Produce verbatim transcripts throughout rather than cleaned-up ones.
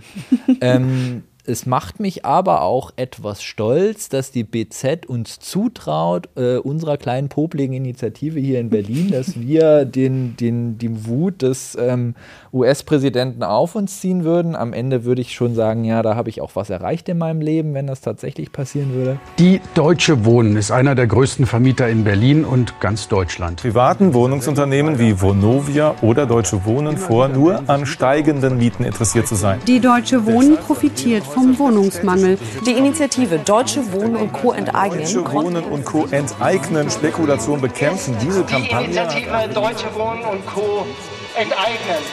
ähm, es macht mich aber auch etwas stolz, dass die B Z uns zutraut, äh, unserer kleinen popligen Initiative hier in Berlin, dass wir den, den, die Wut des ähm, U S-Präsidenten auf uns ziehen würden. Am Ende würde ich schon sagen, ja, da habe ich auch was erreicht in meinem Leben, wenn das tatsächlich passieren würde. Die Deutsche Wohnen ist einer der größten Vermieter in Berlin und ganz Deutschland. Privaten Wohnungsunternehmen wie Vonovia oder Deutsche Wohnen vor, nur an steigenden Mieten interessiert zu sein. Die Deutsche Wohnen profitiert vom Wohnungsmangel. Die Initiative Deutsche Wohnen und Co. enteignen. Deutsche Wohnen und Co. enteignen, Spekulation bekämpfen. Diese Kampagne. Die Initiative Deutsche Wohnen und Co. enteignen.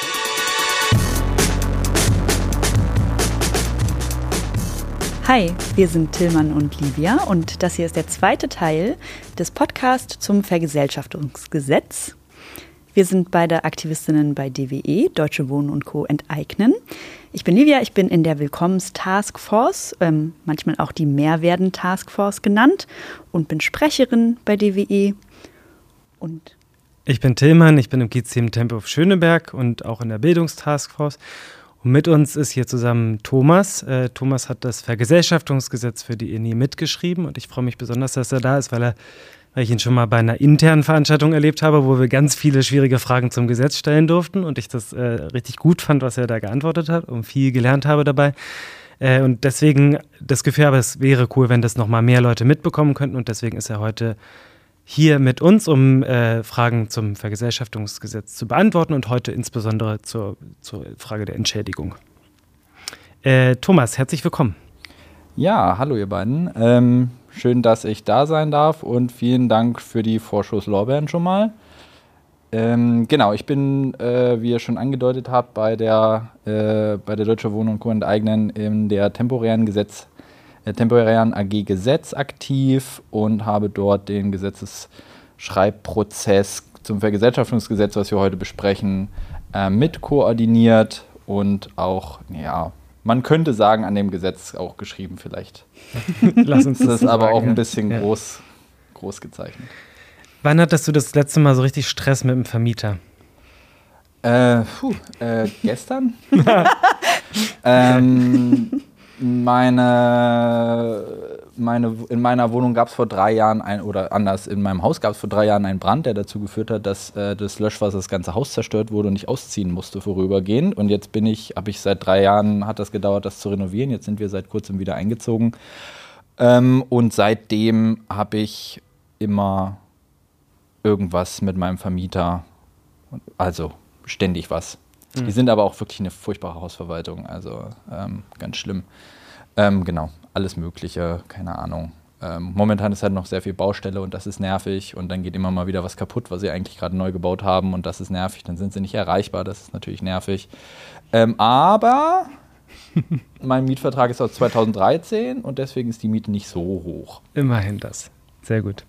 Hi, wir sind Tillmann und Livia und das hier ist der zweite Teil des Podcasts zum Vergesellschaftungsgesetz. Wir sind beide Aktivistinnen bei D W E, Deutsche Wohnen und Co. enteignen. Ich bin Livia, ich bin in der Willkommens-Taskforce, ähm, manchmal auch die Mehrwerden-Taskforce genannt und bin Sprecherin bei D W E. Und ich bin Tillmann, ich bin im Kiez-Team Tempelhof Schöneberg und auch in der Bildungstaskforce. Und mit uns ist hier zusammen Thomas. Äh, Thomas hat das Vergesellschaftungsgesetz für die I N I mitgeschrieben und ich freue mich besonders, dass er da ist, weil er weil ich ihn schon mal bei einer internen Veranstaltung erlebt habe, wo wir ganz viele schwierige Fragen zum Gesetz stellen durften und ich das äh, richtig gut fand, was er da geantwortet hat und viel gelernt habe dabei. Äh, und deswegen das Gefühl habe, es wäre cool, wenn das nochmal mehr Leute mitbekommen könnten und deswegen ist er heute hier mit uns, um äh, Fragen zum Vergesellschaftungsgesetz zu beantworten und heute insbesondere zur, zur Frage der Entschädigung. Äh, Thomas, herzlich willkommen. Ja, hallo ihr beiden. Ähm, schön, dass ich da sein darf und vielen Dank für die Vorschusslorbeeren schon mal. Ähm, genau, ich bin, äh, wie ihr schon angedeutet habt, bei der, äh, bei der Deutsche Wohnen und Co. enteignen in der temporären Gesetz, äh, temporären A G Gesetz aktiv und habe dort den Gesetzesschreibprozess zum Vergesellschaftungsgesetz, was wir heute besprechen, äh, mitkoordiniert und auch, ja, man könnte sagen, an dem Gesetz auch geschrieben vielleicht. Lass uns das, das ist aber sagen, auch ein bisschen ja. groß, groß gezeichnet. Wann hattest du das letzte Mal so richtig Stress mit dem Vermieter? Äh, puh, äh, gestern? ähm, meine, meine, in meiner Wohnung gab es vor drei Jahren, ein, oder anders, in meinem Haus gab es vor drei Jahren einen Brand, der dazu geführt hat, dass äh, das Löschwasser das ganze Haus zerstört wurde und ich ausziehen musste vorübergehend. Und jetzt bin ich, habe ich seit drei Jahren, hat das gedauert, das zu renovieren. Jetzt sind wir seit kurzem wieder eingezogen. Ähm, und seitdem habe ich immer irgendwas mit meinem Vermieter, also ständig was. Mhm. Die sind aber auch wirklich eine furchtbare Hausverwaltung, also ähm, ganz schlimm. Ähm, genau, alles Mögliche, keine Ahnung. Ähm, momentan ist halt noch sehr viel Baustelle und das ist nervig und dann geht immer mal wieder was kaputt, was sie eigentlich gerade neu gebaut haben und das ist nervig, dann sind sie nicht erreichbar, das ist natürlich nervig. Ähm, aber mein Mietvertrag ist aus zweitausenddreizehn und deswegen ist die Miete nicht so hoch. Immerhin das, sehr gut.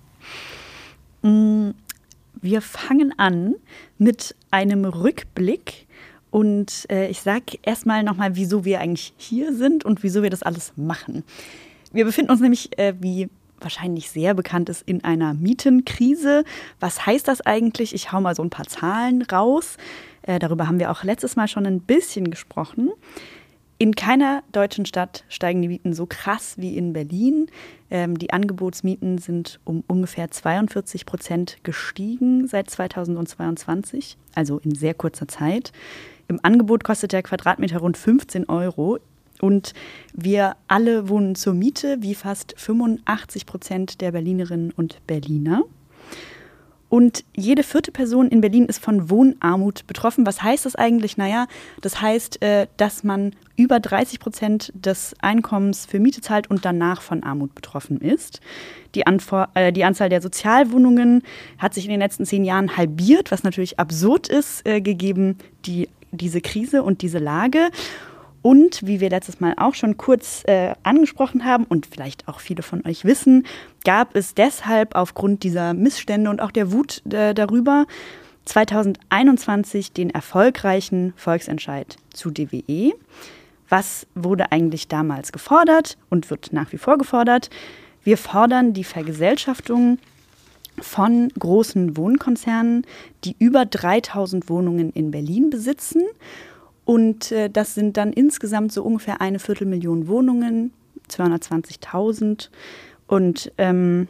Wir fangen an mit einem Rückblick und äh, ich sage erstmal nochmal, wieso wir eigentlich hier sind und wieso wir das alles machen. Wir befinden uns nämlich, äh, wie wahrscheinlich sehr bekannt ist, in einer Mietenkrise. Was heißt das eigentlich? Ich hau mal so ein paar Zahlen raus. Äh, darüber haben wir auch letztes Mal schon ein bisschen gesprochen. In keiner deutschen Stadt steigen die Mieten so krass wie in Berlin. Ähm, die Angebotsmieten sind um ungefähr zweiundvierzig Prozent gestiegen seit zweitausendzweiundzwanzig, also in sehr kurzer Zeit. Im Angebot kostet der Quadratmeter rund fünfzehn Euro. Und wir alle wohnen zur Miete, wie fast fünfundachtzig Prozent der Berlinerinnen und Berliner. Und jede vierte Person in Berlin ist von Wohnarmut betroffen. Was heißt das eigentlich? Naja, das heißt, dass man über dreißig Prozent des Einkommens für Miete zahlt und danach von Armut betroffen ist. Die, Anfor- äh, die Anzahl der Sozialwohnungen hat sich in den letzten zehn Jahren halbiert, was natürlich absurd ist, äh, gegeben die, diese Krise und diese Lage. Und wie wir letztes Mal auch schon kurz äh, angesprochen haben und vielleicht auch viele von euch wissen, gab es deshalb aufgrund dieser Missstände und auch der Wut äh, darüber zweitausendeinundzwanzig den erfolgreichen Volksentscheid zu D W E. Was wurde eigentlich damals gefordert und wird nach wie vor gefordert? Wir fordern die Vergesellschaftung von großen Wohnkonzernen, die über dreitausend Wohnungen in Berlin besitzen. Und äh, das sind dann insgesamt so ungefähr eine Viertelmillion Wohnungen, zweihundertzwanzigtausend. Und ähm,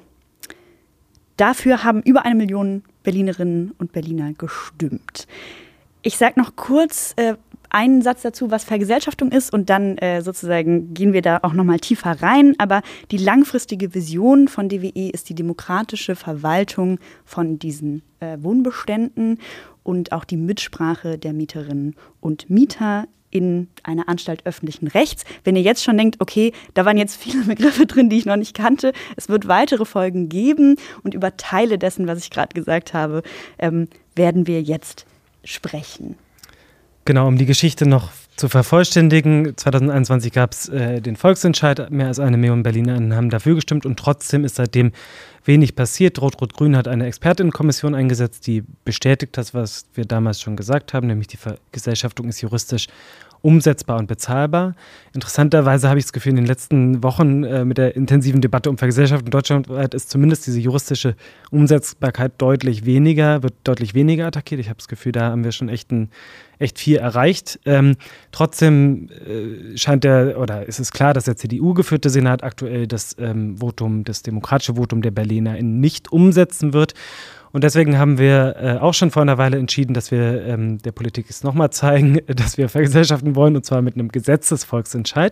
dafür haben über eine Million Berlinerinnen und Berliner gestimmt. Ich sage noch kurz äh, einen Satz dazu, was Vergesellschaftung ist, und dann äh, sozusagen gehen wir da auch noch mal tiefer rein. Aber die langfristige Vision von D W E ist die demokratische Verwaltung von diesen äh, Wohnbeständen und auch die Mitsprache der Mieterinnen und Mieter in einer Anstalt öffentlichen Rechts. Wenn ihr jetzt schon denkt, okay, da waren jetzt viele Begriffe drin, die ich noch nicht kannte, es wird weitere Folgen geben, und über Teile dessen, was ich gerade gesagt habe, ähm, werden wir jetzt sprechen. Genau, um die Geschichte noch zu vervollständigen, zwanzig einundzwanzig gab es äh, den Volksentscheid, mehr als eine Million Berlinerinnen haben dafür gestimmt, und trotzdem ist seitdem wenig passiert. Rot-Rot-Grün hat eine Expertinnenkommission eingesetzt, die bestätigt das, was wir damals schon gesagt haben, nämlich die Vergesellschaftung ist juristisch umsetzbar und bezahlbar. Interessanterweise habe ich das Gefühl, in den letzten Wochen äh, mit der intensiven Debatte um Vergesellschaftung deutschlandweit ist zumindest diese juristische Umsetzbarkeit deutlich weniger, wird deutlich weniger attackiert. Ich habe das Gefühl, da haben wir schon echt, ein, echt viel erreicht. Ähm, trotzdem äh, scheint der, oder ist es klar, dass der C D U-geführte Senat aktuell das ähm, Votum, das demokratische Votum der BerlinerInnen nicht umsetzen wird. Und deswegen haben wir äh, auch schon vor einer Weile entschieden, dass wir ähm, der Politik es nochmal zeigen, dass wir vergesellschaften wollen, und zwar mit einem Gesetzesvolksentscheid.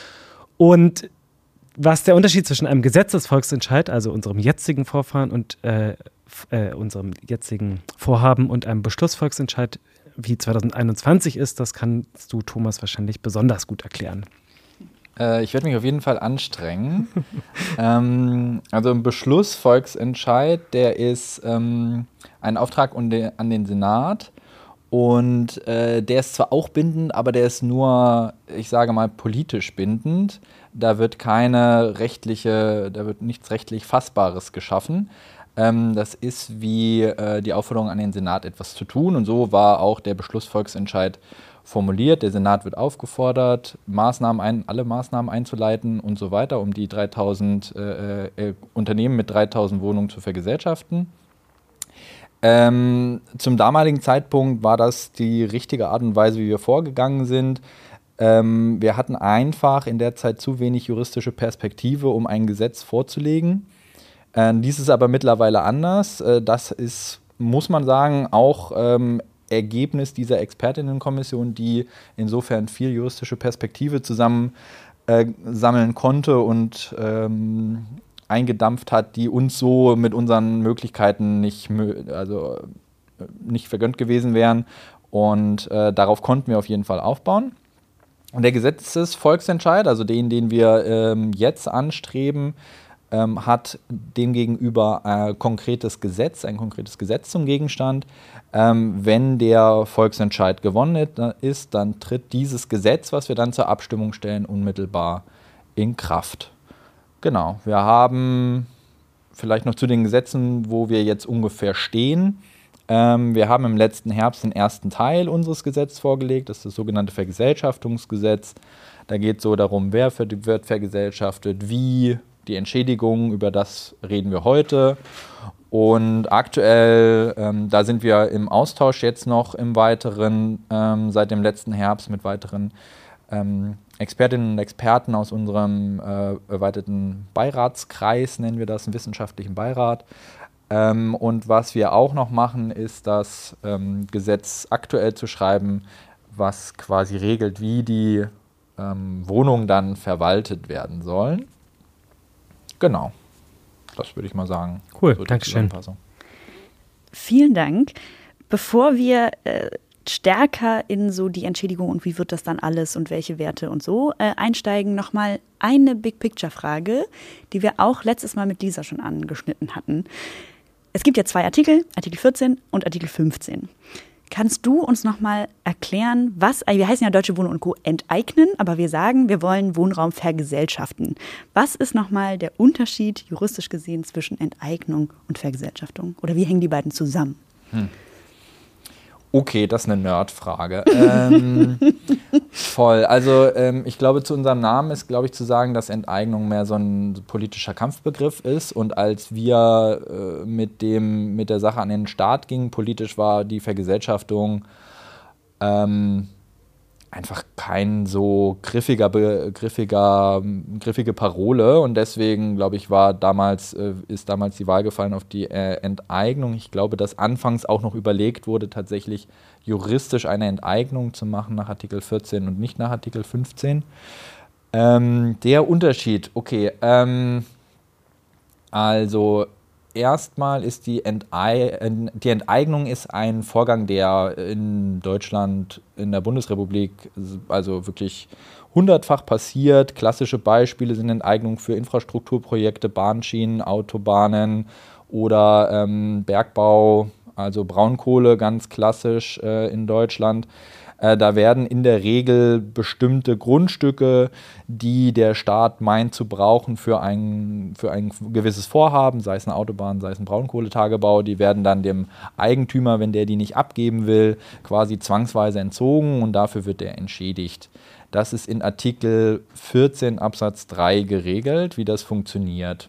Und was der Unterschied zwischen einem Gesetzesvolksentscheid, also unserem jetzigen Vorfahren und äh, äh, unserem jetzigen Vorhaben, und einem Beschlussvolksentscheid wie zwanzig einundzwanzig ist, das kannst du, Thomas, wahrscheinlich besonders gut erklären. Ich werde mich auf jeden Fall anstrengen. ähm, also ein Beschlussvolksentscheid, der ist ähm, ein Auftrag an den Senat, und äh, der ist zwar auch bindend, aber der ist nur, ich sage mal, politisch bindend. Da wird keine rechtliche, da wird nichts rechtlich Fassbares geschaffen. Ähm, das ist wie äh, die Aufforderung an den Senat, etwas zu tun, und so war auch der Beschlussvolksentscheid formuliert. Der Senat wird aufgefordert, Maßnahmen ein, alle Maßnahmen einzuleiten und so weiter, um die dreitausend äh, äh, Unternehmen mit dreitausend Wohnungen zu vergesellschaften. Ähm, zum damaligen Zeitpunkt war das die richtige Art und Weise, wie wir vorgegangen sind. Ähm, wir hatten einfach in der Zeit zu wenig juristische Perspektive, um ein Gesetz vorzulegen. Äh, dies ist aber mittlerweile anders. Äh, das ist, muss man sagen, auch ähm, Ergebnis dieser Expertinnenkommission, die insofern viel juristische Perspektive zusammen äh, sammeln konnte und ähm, eingedampft hat, die uns so mit unseren Möglichkeiten nicht, also, nicht vergönnt gewesen wären. Und äh, darauf konnten wir auf jeden Fall aufbauen. Und der Gesetzesvolksentscheid, also den, den wir ähm, jetzt anstreben, ähm, hat demgegenüber ein konkretes Gesetz, ein konkretes Gesetz zum Gegenstand. Ähm, wenn der Volksentscheid gewonnen ist, dann tritt dieses Gesetz, was wir dann zur Abstimmung stellen, unmittelbar in Kraft. Genau, wir haben vielleicht noch zu den Gesetzen, wo wir jetzt ungefähr stehen. Ähm, wir haben im letzten Herbst den ersten Teil unseres Gesetzes vorgelegt, das ist das sogenannte Vergesellschaftungsgesetz. Da geht es so darum, wer wird vergesellschaftet, wie, die Entschädigung, über das reden wir heute. Und aktuell, ähm, da sind wir im Austausch jetzt noch im Weiteren, ähm, seit dem letzten Herbst mit weiteren ähm, Expertinnen und Experten aus unserem äh, erweiterten Beiratskreis, nennen wir das, einen wissenschaftlichen Beirat. Ähm, und was wir auch noch machen, ist das ähm, Gesetz aktuell zu schreiben, was quasi regelt, wie die ähm, Wohnungen dann verwaltet werden sollen. Genau. Das würde ich mal sagen. Cool, so danke schön. Vielen Dank. Bevor wir äh, stärker in so die Entschädigung und wie wird das dann alles und welche Werte und so äh, einsteigen, nochmal eine Big-Picture-Frage, die wir auch letztes Mal mit Lisa schon angeschnitten hatten. Es gibt ja zwei Artikel, Artikel vierzehn und Artikel fünfzehn. Kannst du uns nochmal erklären, was, wir heißen ja Deutsche Wohnen und Co. enteignen, aber wir sagen, wir wollen Wohnraum vergesellschaften. Was ist nochmal der Unterschied, juristisch gesehen, zwischen Enteignung und Vergesellschaftung? Oder wie hängen die beiden zusammen? Hm. Okay, das ist eine Nerdfrage. ähm, voll. Also ähm, ich glaube, zu unserem Namen ist, glaube ich, zu sagen, dass Enteignung mehr so ein politischer Kampfbegriff ist. Und als wir äh, mit, dem, mit der Sache an den Start gingen, politisch war die Vergesellschaftung ähm, einfach kein so griffiger, griffiger, griffige Parole und deswegen, glaube ich, war damals, äh, ist damals die Wahl gefallen auf die äh, Enteignung. Ich glaube, dass anfangs auch noch überlegt wurde, tatsächlich juristisch eine Enteignung zu machen nach Artikel vierzehn und nicht nach Artikel fünfzehn. Ähm, der Unterschied, okay, ähm, also erstmal ist die, Entei- die Enteignung ist ein Vorgang, der in Deutschland, in der Bundesrepublik, also wirklich hundertfach passiert. Klassische Beispiele sind Enteignungen für Infrastrukturprojekte, Bahnschienen, Autobahnen oder ähm, Bergbau, also Braunkohle, ganz klassisch äh, in Deutschland. Äh, da werden in der Regel bestimmte Grundstücke, die der Staat meint zu brauchen für ein, für ein gewisses Vorhaben, sei es eine Autobahn, sei es ein Braunkohletagebau, die werden dann dem Eigentümer, wenn der die nicht abgeben will, quasi zwangsweise entzogen und dafür wird er entschädigt. Das ist in Artikel vierzehn Absatz drei geregelt, wie das funktioniert.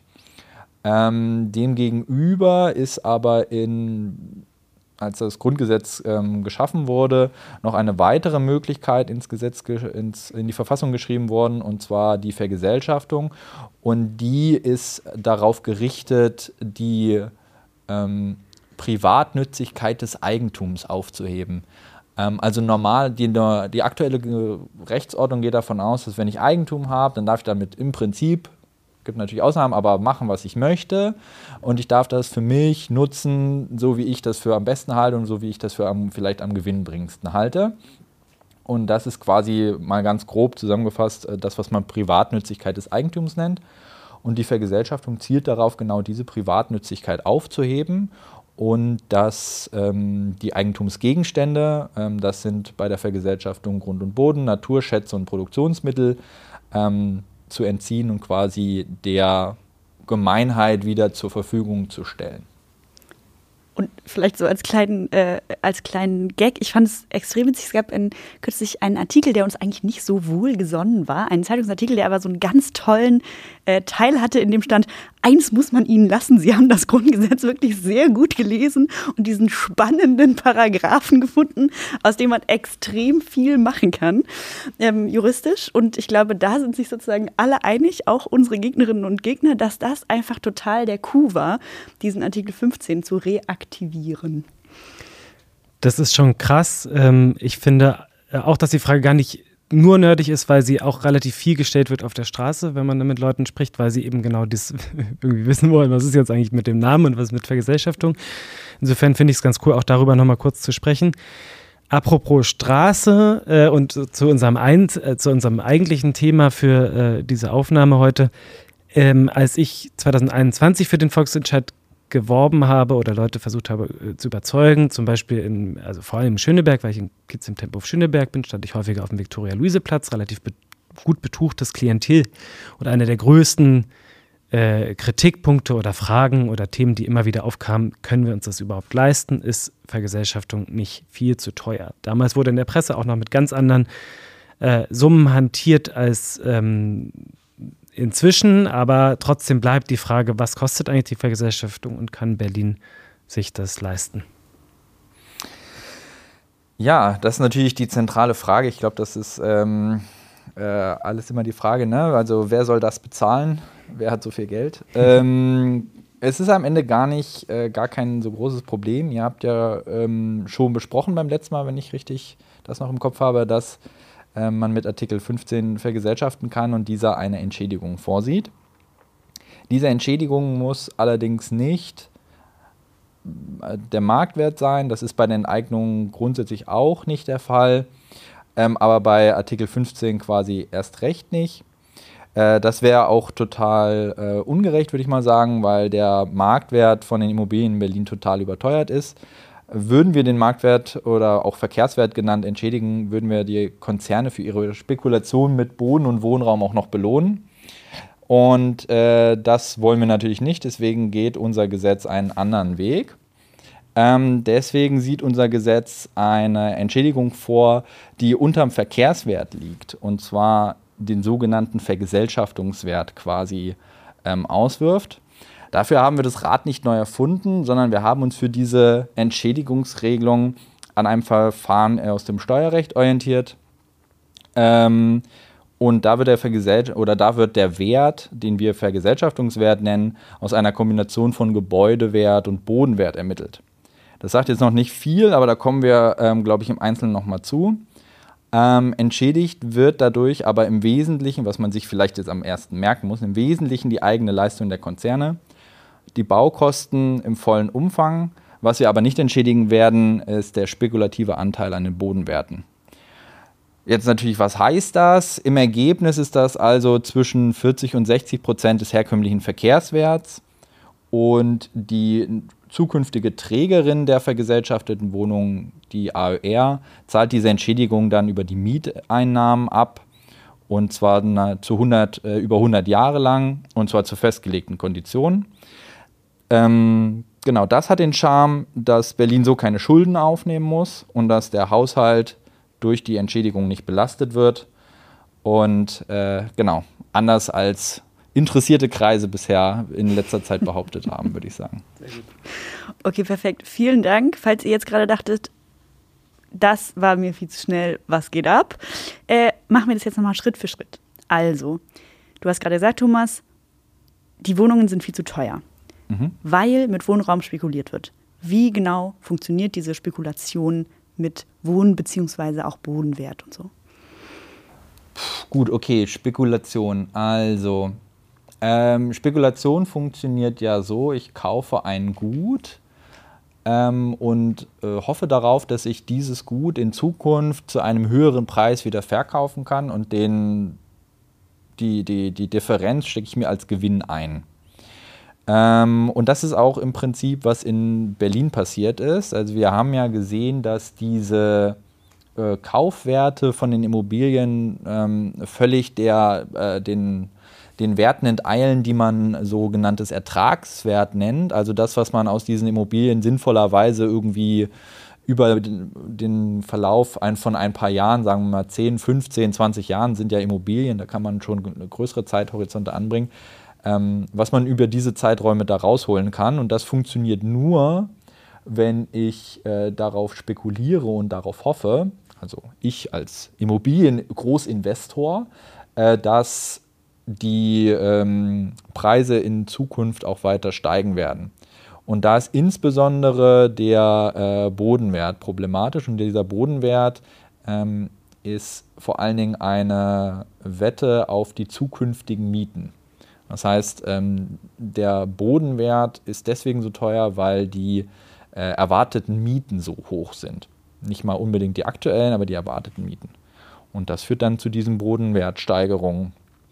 Ähm, demgegenüber ist aber in als das Grundgesetz ähm, geschaffen wurde, noch eine weitere Möglichkeit ins Gesetz, ins, in die Verfassung geschrieben worden, und zwar die Vergesellschaftung. Und die ist darauf gerichtet, die ähm, Privatnützigkeit des Eigentums aufzuheben. Ähm, also normal, die, die aktuelle Rechtsordnung geht davon aus, dass wenn ich Eigentum habe, dann darf ich damit im Prinzip, gibt natürlich Ausnahmen, aber machen, was ich möchte. Und ich darf das für mich nutzen, so wie ich das für am besten halte und so wie ich das für am, vielleicht am gewinnbringendsten halte. Und das ist quasi mal ganz grob zusammengefasst das, was man Privatnützigkeit des Eigentums nennt. Und die Vergesellschaftung zielt darauf, genau diese Privatnützigkeit aufzuheben. Und dass ähm, die Eigentumsgegenstände, ähm, das sind bei der Vergesellschaftung Grund und Boden, Naturschätze und Produktionsmittel, ähm, zu entziehen und quasi der Gemeinheit wieder zur Verfügung zu stellen. Und vielleicht so als kleinen, äh, als kleinen Gag, ich fand es extrem witzig, es gab in, kürzlich einen Artikel, der uns eigentlich nicht so wohlgesonnen war, einen Zeitungsartikel, der aber so einen ganz tollen äh, Teil hatte, in dem stand, eins muss man ihnen lassen, sie haben das Grundgesetz wirklich sehr gut gelesen und diesen spannenden Paragraphen gefunden, aus dem man extrem viel machen kann, ähm, juristisch. Und ich glaube, da sind sich sozusagen alle einig, auch unsere Gegnerinnen und Gegner, dass das einfach total der Coup war, diesen Artikel fünfzehn zu reaktivieren. Das ist schon krass. Ich finde auch, dass die Frage gar nicht nur nerdig ist, weil sie auch relativ viel gestellt wird auf der Straße, wenn man mit Leuten spricht, weil sie eben genau das irgendwie wissen wollen, was ist jetzt eigentlich mit dem Namen und was ist mit Vergesellschaftung. Insofern finde ich es ganz cool, auch darüber nochmal kurz zu sprechen. Apropos Straße äh, und zu unserem, ein, äh, zu unserem eigentlichen Thema für äh, diese Aufnahme heute. Ähm, als ich zwanzig einundzwanzig für den Volksentscheid geworben habe oder Leute versucht habe äh, zu überzeugen, zum Beispiel in, also vor allem in Schöneberg, weil ich in Kiez im Tempo auf Schöneberg bin, stand ich häufiger auf dem Viktoria-Luise-Platz, relativ be- gut betuchtes Klientel und einer der größten äh, Kritikpunkte oder Fragen oder Themen, die immer wieder aufkamen, können wir uns das überhaupt leisten, ist Vergesellschaftung nicht viel zu teuer. Damals wurde in der Presse auch noch mit ganz anderen äh, Summen hantiert als ähm, inzwischen, aber trotzdem bleibt die Frage, was kostet eigentlich die Vergesellschaftung und kann Berlin sich das leisten? Ja, das ist natürlich die zentrale Frage. Ich glaube, das ist ähm, äh, alles immer die Frage, ne? Also wer soll das bezahlen? Wer hat so viel Geld? ähm, es ist am Ende gar nicht, äh, gar kein so großes Problem. Ihr habt ja ähm, schon besprochen beim letzten Mal, wenn ich richtig das noch im Kopf habe, dass man mit Artikel fünfzehn vergesellschaften kann und dieser eine Entschädigung vorsieht. Diese Entschädigung muss allerdings nicht der Marktwert sein. Das ist bei den Enteignungen grundsätzlich auch nicht der Fall, ähm, aber bei Artikel fünfzehn quasi erst recht nicht. Äh, das wäre auch total äh, ungerecht, würde ich mal sagen, weil der Marktwert von den Immobilien in Berlin total überteuert ist. Würden wir den Marktwert oder auch Verkehrswert genannt entschädigen, würden wir die Konzerne für ihre Spekulation mit Boden und Wohnraum auch noch belohnen. Und äh, das wollen wir natürlich nicht, deswegen geht unser Gesetz einen anderen Weg. Ähm, deswegen sieht unser Gesetz eine Entschädigung vor, die unterm Verkehrswert liegt, und zwar den sogenannten Vergesellschaftungswert quasi ähm, auswirft. Dafür haben wir das Rad nicht neu erfunden, sondern wir haben uns für diese Entschädigungsregelung an einem Verfahren aus dem Steuerrecht orientiert. Ähm, und da wird der Vergesell- oder da wird der Wert, den wir Vergesellschaftungswert nennen, aus einer Kombination von Gebäudewert und Bodenwert ermittelt. Das sagt jetzt noch nicht viel, aber da kommen wir, ähm, glaube ich, im Einzelnen nochmal zu. Ähm, entschädigt wird dadurch aber im Wesentlichen, was man sich vielleicht jetzt am ersten merken muss, im Wesentlichen die eigene Leistung der Konzerne, die Baukosten im vollen Umfang. Was wir aber nicht entschädigen werden, ist der spekulative Anteil an den Bodenwerten. Jetzt natürlich, was heißt das? Im Ergebnis ist das also zwischen vierzig und sechzig Prozent des herkömmlichen Verkehrswerts und die zukünftige Trägerin der vergesellschafteten Wohnung, die A Ö R, zahlt diese Entschädigung dann über die Mieteinnahmen ab und zwar zu hundert, äh, über hundert Jahre lang und zwar zu festgelegten Konditionen. Ähm, genau, das hat den Charme, dass Berlin so keine Schulden aufnehmen muss und dass der Haushalt durch die Entschädigung nicht belastet wird. Und äh, genau, anders als interessierte Kreise bisher in letzter Zeit behauptet haben, würde ich sagen. Sehr gut. Okay, perfekt. Vielen Dank. Falls ihr jetzt gerade dachtet, das war mir viel zu schnell, was geht ab, äh, machen wir das jetzt nochmal Schritt für Schritt. Also, du hast gerade gesagt, Thomas, die Wohnungen sind viel zu teuer, mhm. weil mit Wohnraum spekuliert wird. Wie genau funktioniert diese Spekulation mit Wohn- bzw. auch Bodenwert und so? Puh, gut, okay, Spekulation. Also, ähm, Spekulation funktioniert ja so, ich kaufe ein Gut ähm, und äh, hoffe darauf, dass ich dieses Gut in Zukunft zu einem höheren Preis wieder verkaufen kann und den, die, die, die Differenz stecke ich mir als Gewinn ein. Ähm, und das ist auch im Prinzip, was in Berlin passiert ist. Also wir haben ja gesehen, dass diese äh, Kaufwerte von den Immobilien ähm, völlig der, äh, den, den Werten enteilen, die man sogenanntes Ertragswert nennt. Also das, was man aus diesen Immobilien sinnvollerweise irgendwie über den, den Verlauf ein, von ein paar Jahren, sagen wir mal zehn, fünfzehn, zwanzig Jahren sind ja Immobilien, da kann man schon größere Zeithorizonte anbringen, Ähm, was man über diese Zeiträume da rausholen kann. Und das funktioniert nur, wenn ich äh, darauf spekuliere und darauf hoffe, also ich als Immobilien-Großinvestor, äh, dass die ähm, Preise in Zukunft auch weiter steigen werden. Und da ist insbesondere der äh, Bodenwert problematisch. Und dieser Bodenwert ähm, ist vor allen Dingen eine Wette auf die zukünftigen Mieten. Das heißt, ähm, der Bodenwert ist deswegen so teuer, weil die äh, erwarteten Mieten so hoch sind. Nicht mal unbedingt die aktuellen, aber die erwarteten Mieten. Und das führt dann zu diesen Bodenwertsteigerungen.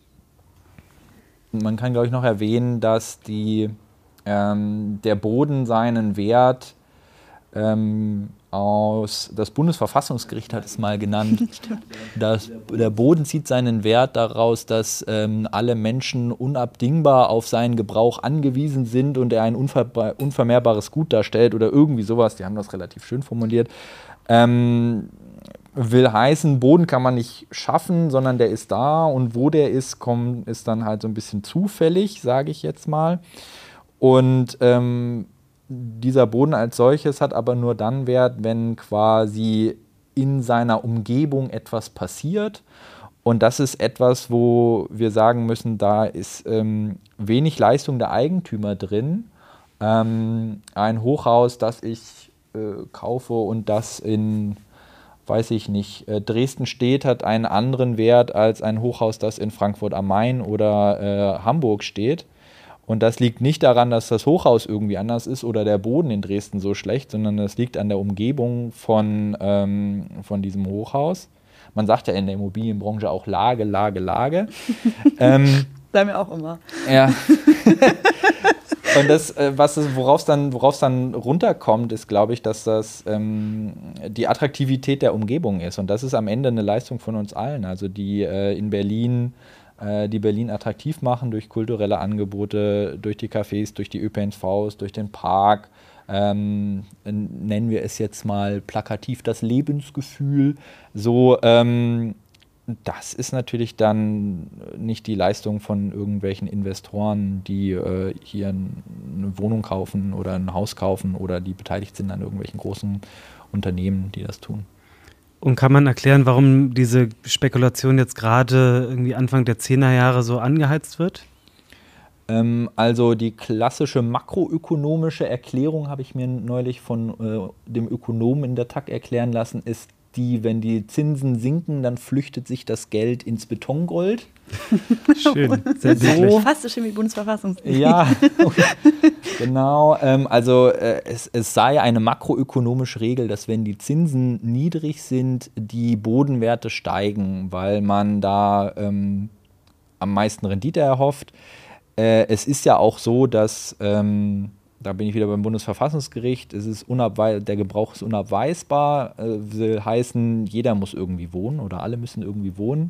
Man kann, glaube ich, noch erwähnen, dass die, ähm, der Boden seinen Wert ähm, aus, das Bundesverfassungsgericht hat es mal genannt, dass der Boden zieht seinen Wert daraus, dass ähm, alle Menschen unabdingbar auf seinen Gebrauch angewiesen sind und er ein unver- unvermehrbares Gut darstellt oder irgendwie sowas, die haben das relativ schön formuliert. Ähm, will heißen, Boden kann man nicht schaffen, sondern der ist da und wo der ist, kommt, ist dann halt so ein bisschen zufällig, sage ich jetzt mal. Und ähm, dieser Boden als solches hat aber nur dann Wert, wenn quasi in seiner Umgebung etwas passiert. Und das ist etwas, wo wir sagen müssen, da ist ähm, wenig Leistung der Eigentümer drin. Ähm, ein Hochhaus, das ich äh, kaufe und das in, weiß ich nicht, äh, Dresden steht, hat einen anderen Wert als ein Hochhaus, das in Frankfurt am Main oder äh, Hamburg steht. Und das liegt nicht daran, dass das Hochhaus irgendwie anders ist oder der Boden in Dresden so schlecht, sondern das liegt an der Umgebung von, ähm, von diesem Hochhaus. Man sagt ja in der Immobilienbranche auch Lage, Lage, Lage. ähm, Sagen wir auch immer. Ja. Und das, äh, was es, worauf es dann, worauf es dann runterkommt, ist, glaube ich, dass das ähm, die Attraktivität der Umgebung ist. Und das ist am Ende eine Leistung von uns allen. Also die äh, in Berlin die Berlin attraktiv machen durch kulturelle Angebote, durch die Cafés, durch die Ö P N Vs, durch den Park. Ähm, nennen wir es jetzt mal plakativ das Lebensgefühl. So, ähm, das ist natürlich dann nicht die Leistung von irgendwelchen Investoren, die äh, hier eine Wohnung kaufen oder ein Haus kaufen oder die beteiligt sind an irgendwelchen großen Unternehmen, die das tun. Und kann man erklären, warum diese Spekulation jetzt gerade irgendwie Anfang der zehner Jahre so angeheizt wird? Ähm, also die klassische makroökonomische Erklärung habe ich mir neulich von äh, dem Ökonomen in der T A G erklären lassen, ist die, wenn die Zinsen sinken, dann flüchtet sich das Geld ins Betongold. Schön, sehr so. Fast so schön wie Bundesverfassungsgericht. Ja, genau. Ähm, also äh, es, es sei eine makroökonomische Regel, dass wenn die Zinsen niedrig sind, die Bodenwerte steigen, weil man da ähm, am meisten Rendite erhofft. Äh, es ist ja auch so, dass ähm, da bin ich wieder beim Bundesverfassungsgericht, es ist unabwei- der Gebrauch ist unabweisbar, äh, will heißen, jeder muss irgendwie wohnen oder alle müssen irgendwie wohnen.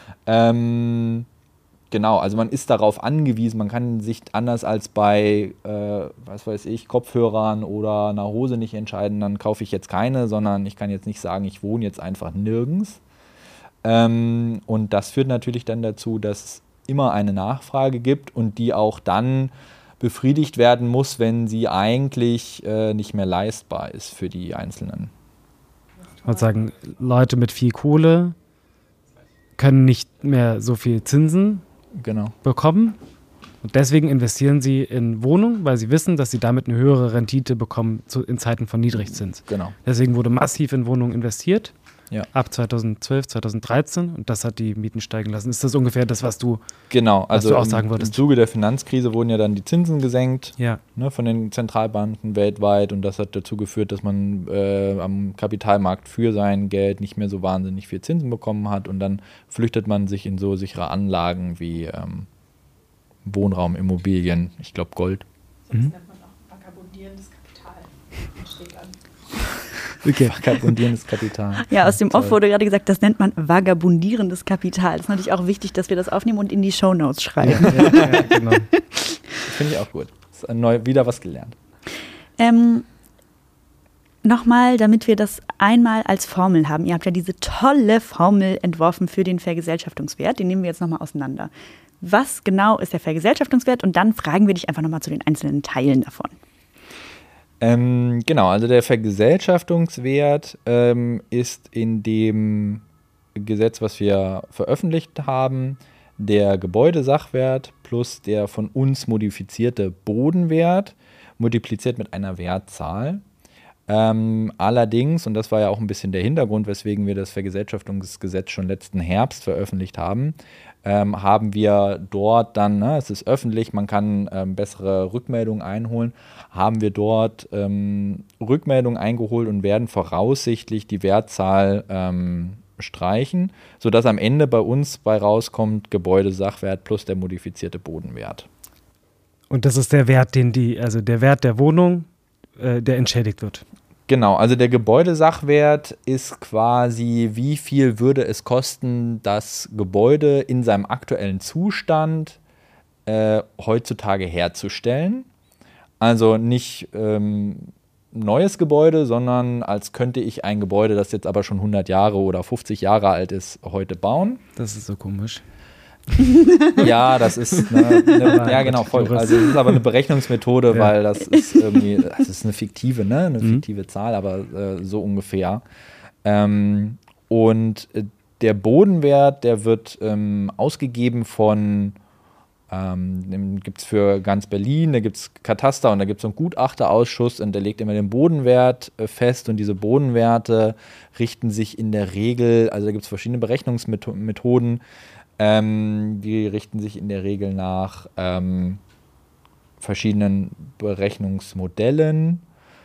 Ähm, genau, also man ist darauf angewiesen, man kann sich anders als bei, äh, was weiß ich, Kopfhörern oder einer Hose nicht entscheiden, dann kaufe ich jetzt keine, sondern ich kann jetzt nicht sagen, ich wohne jetzt einfach nirgends. Ähm, und das führt natürlich dann dazu, dass es immer eine Nachfrage gibt und die auch dann befriedigt werden muss, wenn sie eigentlich äh, nicht mehr leistbar ist für die Einzelnen. Ich würde sagen, Leute mit viel Kohle können nicht mehr so viel Zinsen genau. bekommen. Und deswegen investieren sie in Wohnungen, weil sie wissen, dass sie damit eine höhere Rendite bekommen zu, in Zeiten von Niedrigzins. Genau. Deswegen wurde massiv in Wohnungen investiert. Ja. Ab zweitausendzwölf, zweitausenddreizehn und das hat die Mieten steigen lassen. Ist das ungefähr das, was du, genau, also was du auch sagen im, wolltest? Im Zuge der Finanzkrise wurden ja dann die Zinsen gesenkt ja. ne, von den Zentralbanken weltweit und das hat dazu geführt, dass man äh, am Kapitalmarkt für sein Geld nicht mehr so wahnsinnig viel Zinsen bekommen hat und dann flüchtet man sich in so sichere Anlagen wie ähm, Wohnraum, Immobilien, ich glaube Gold. Das nennt man auch vagabundierendes Kapital. Steht an. Okay. Vagabundierendes Kapital. Ja, aus dem Off wurde gerade gesagt, das nennt man vagabundierendes Kapital. Das ist natürlich auch wichtig, dass wir das aufnehmen und in die Shownotes schreiben. Ja, ja, ja, genau. Finde ich auch gut. Das ist neu, wieder was gelernt. Ähm, Nochmal, damit wir das einmal als Formel haben. Ihr habt ja diese tolle Formel entworfen für den Vergesellschaftungswert. Den nehmen wir jetzt nochmal auseinander. Was genau ist der Vergesellschaftungswert? Und dann fragen wir dich einfach nochmal zu den einzelnen Teilen davon. Ähm, genau, also der Vergesellschaftungswert ähm, ist in dem Gesetz, was wir veröffentlicht haben, der Gebäudesachwert plus der von uns modifizierte Bodenwert multipliziert mit einer Wertzahl. Ähm, allerdings, und das war ja auch ein bisschen der Hintergrund, weswegen wir das Vergesellschaftungsgesetz schon letzten Herbst veröffentlicht haben, ähm, haben wir dort dann, ne, es ist öffentlich, man kann ähm, bessere Rückmeldungen einholen, haben wir dort ähm, Rückmeldungen eingeholt und werden voraussichtlich die Wertzahl ähm, streichen, sodass am Ende bei uns bei rauskommt Gebäudesachwert plus der modifizierte Bodenwert. Und das ist der Wert, den die, also der Wert der Wohnung, äh, der entschädigt wird. Genau, also der Gebäudesachwert ist quasi, wie viel würde es kosten, das Gebäude in seinem aktuellen Zustand äh, heutzutage herzustellen. Also nicht ähm, neues Gebäude, sondern als könnte ich ein Gebäude, das jetzt aber schon hundert Jahre oder fünfzig Jahre alt ist, heute bauen. Das ist so komisch. Ja, das ist eine, eine ja genau voll. Also es ist aber eine Berechnungsmethode, ja. Weil das ist irgendwie, das ist eine fiktive, ne, eine mhm. fiktive Zahl, aber äh, so ungefähr. Ähm, und äh, der Bodenwert, der wird ähm, ausgegeben von, ähm, den gibt es für ganz Berlin, da gibt es Kataster und da gibt es so einen Gutachterausschuss und der legt immer den Bodenwert äh, fest und diese Bodenwerte richten sich in der Regel, also da gibt es verschiedene Berechnungsmethoden. Ähm, die richten sich in der Regel nach ähm, verschiedenen Berechnungsmodellen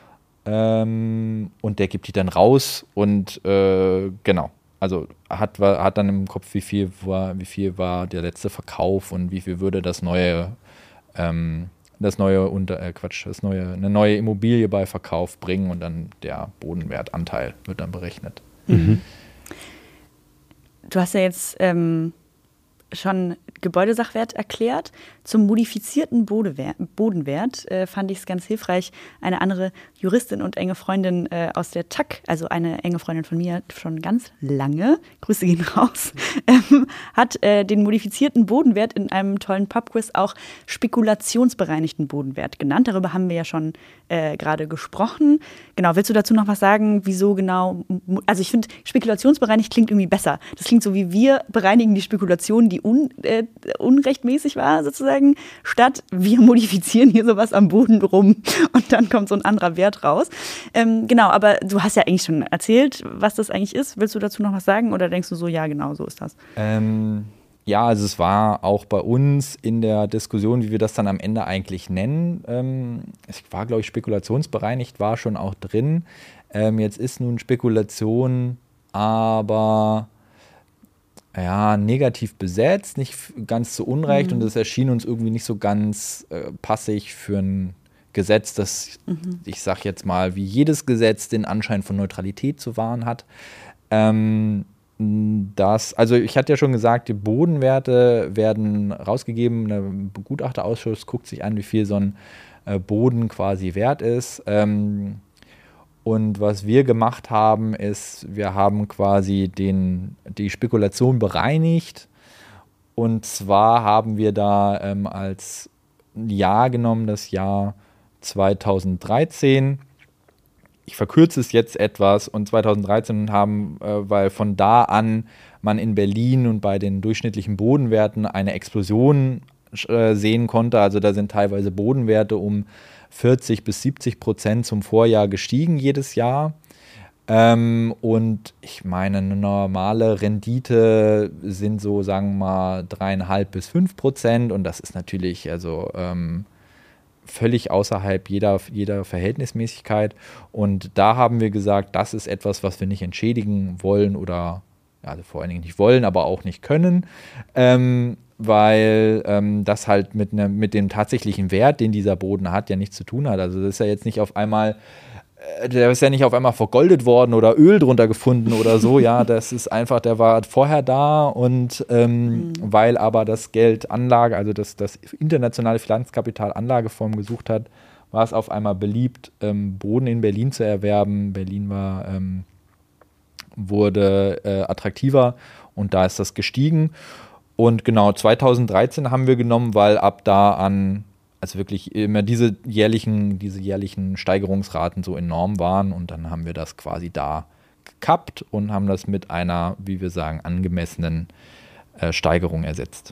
ähm, und der gibt die dann raus und äh, genau, also hat, hat dann im Kopf, wie viel war, wie viel war der letzte Verkauf und wie viel würde das neue, ähm, das neue unter äh, Quatsch, das neue, eine neue Immobilie bei Verkauf bringen und dann der Bodenwertanteil wird dann berechnet. Mhm. Du hast ja jetzt ähm schon Gebäudesachwert erklärt. Zum modifizierten Bodenwert, Bodenwert äh, fand ich es ganz hilfreich. Eine andere Juristin und enge Freundin äh, aus der T A K, also eine enge Freundin von mir schon ganz lange, Grüße gehen raus, ähm, hat äh, den modifizierten Bodenwert in einem tollen Pubquiz auch spekulationsbereinigten Bodenwert genannt. Darüber haben wir ja schon äh, gerade gesprochen. Genau, willst du dazu noch was sagen, wieso genau? Also ich finde, spekulationsbereinigt klingt irgendwie besser. Das klingt so wie wir bereinigen die Spekulation, die un, äh, unrechtmäßig war sozusagen, statt wir modifizieren hier sowas am Boden rum und dann kommt so ein anderer Wert raus. Ähm, genau, aber du hast ja eigentlich schon erzählt, was das eigentlich ist. Willst du dazu noch was sagen oder denkst du so, ja genau, so ist das? Ähm, ja, also es war auch bei uns in der Diskussion, wie wir das dann am Ende eigentlich nennen, ähm, es war, glaube ich, spekulationsbereinigt, war schon auch drin. Ähm, jetzt ist nun Spekulation aber ja, negativ besetzt, nicht ganz zu Unrecht, mhm. und das erschien uns irgendwie nicht so ganz äh, passig für ein Gesetz, das, mhm. ich sag jetzt mal, wie jedes Gesetz den Anschein von Neutralität zu wahren hat. Ähm, das, also ich hatte ja schon gesagt, die Bodenwerte werden rausgegeben, der Begutachterausschuss guckt sich an, wie viel so ein äh, Boden quasi wert ist. Ähm, Und was wir gemacht haben, ist, wir haben quasi den, die Spekulation bereinigt. Und zwar haben wir da ähm, als Jahr genommen, das Jahr zweitausenddreizehn. Ich verkürze es jetzt etwas. Und zweitausenddreizehn haben, äh, weil von da an man in Berlin und bei den durchschnittlichen Bodenwerten eine Explosion äh, sehen konnte. Also da sind teilweise Bodenwerte um vierzig bis siebzig Prozent zum Vorjahr gestiegen jedes Jahr. Ähm, und ich meine, eine normale Rendite sind so, sagen wir mal, dreieinhalb bis fünf Prozent. Und das ist natürlich also ähm, völlig außerhalb jeder, jeder Verhältnismäßigkeit. Und da haben wir gesagt, das ist etwas, was wir nicht entschädigen wollen oder ja, also vor allen Dingen nicht wollen, aber auch nicht können. Ähm, weil ähm, das halt mit, ne, mit dem tatsächlichen Wert, den dieser Boden hat, ja nichts zu tun hat. Also das ist ja jetzt nicht auf einmal, äh, der ist ja nicht auf einmal vergoldet worden oder Öl drunter gefunden oder so, ja, das ist einfach, der war vorher da und ähm, mhm. weil aber das Geld Anlage, also das, das internationale Finanzkapital Anlageform gesucht hat, war es auf einmal beliebt, ähm, Boden in Berlin zu erwerben. Berlin war, ähm, wurde äh, attraktiver und da ist das gestiegen. Und genau, zweitausenddreizehn haben wir genommen, weil ab da an, also wirklich immer diese jährlichen, diese jährlichen Steigerungsraten so enorm waren. Und dann haben wir das quasi da gekappt und haben das mit einer, wie wir sagen, angemessenen äh, Steigerung ersetzt.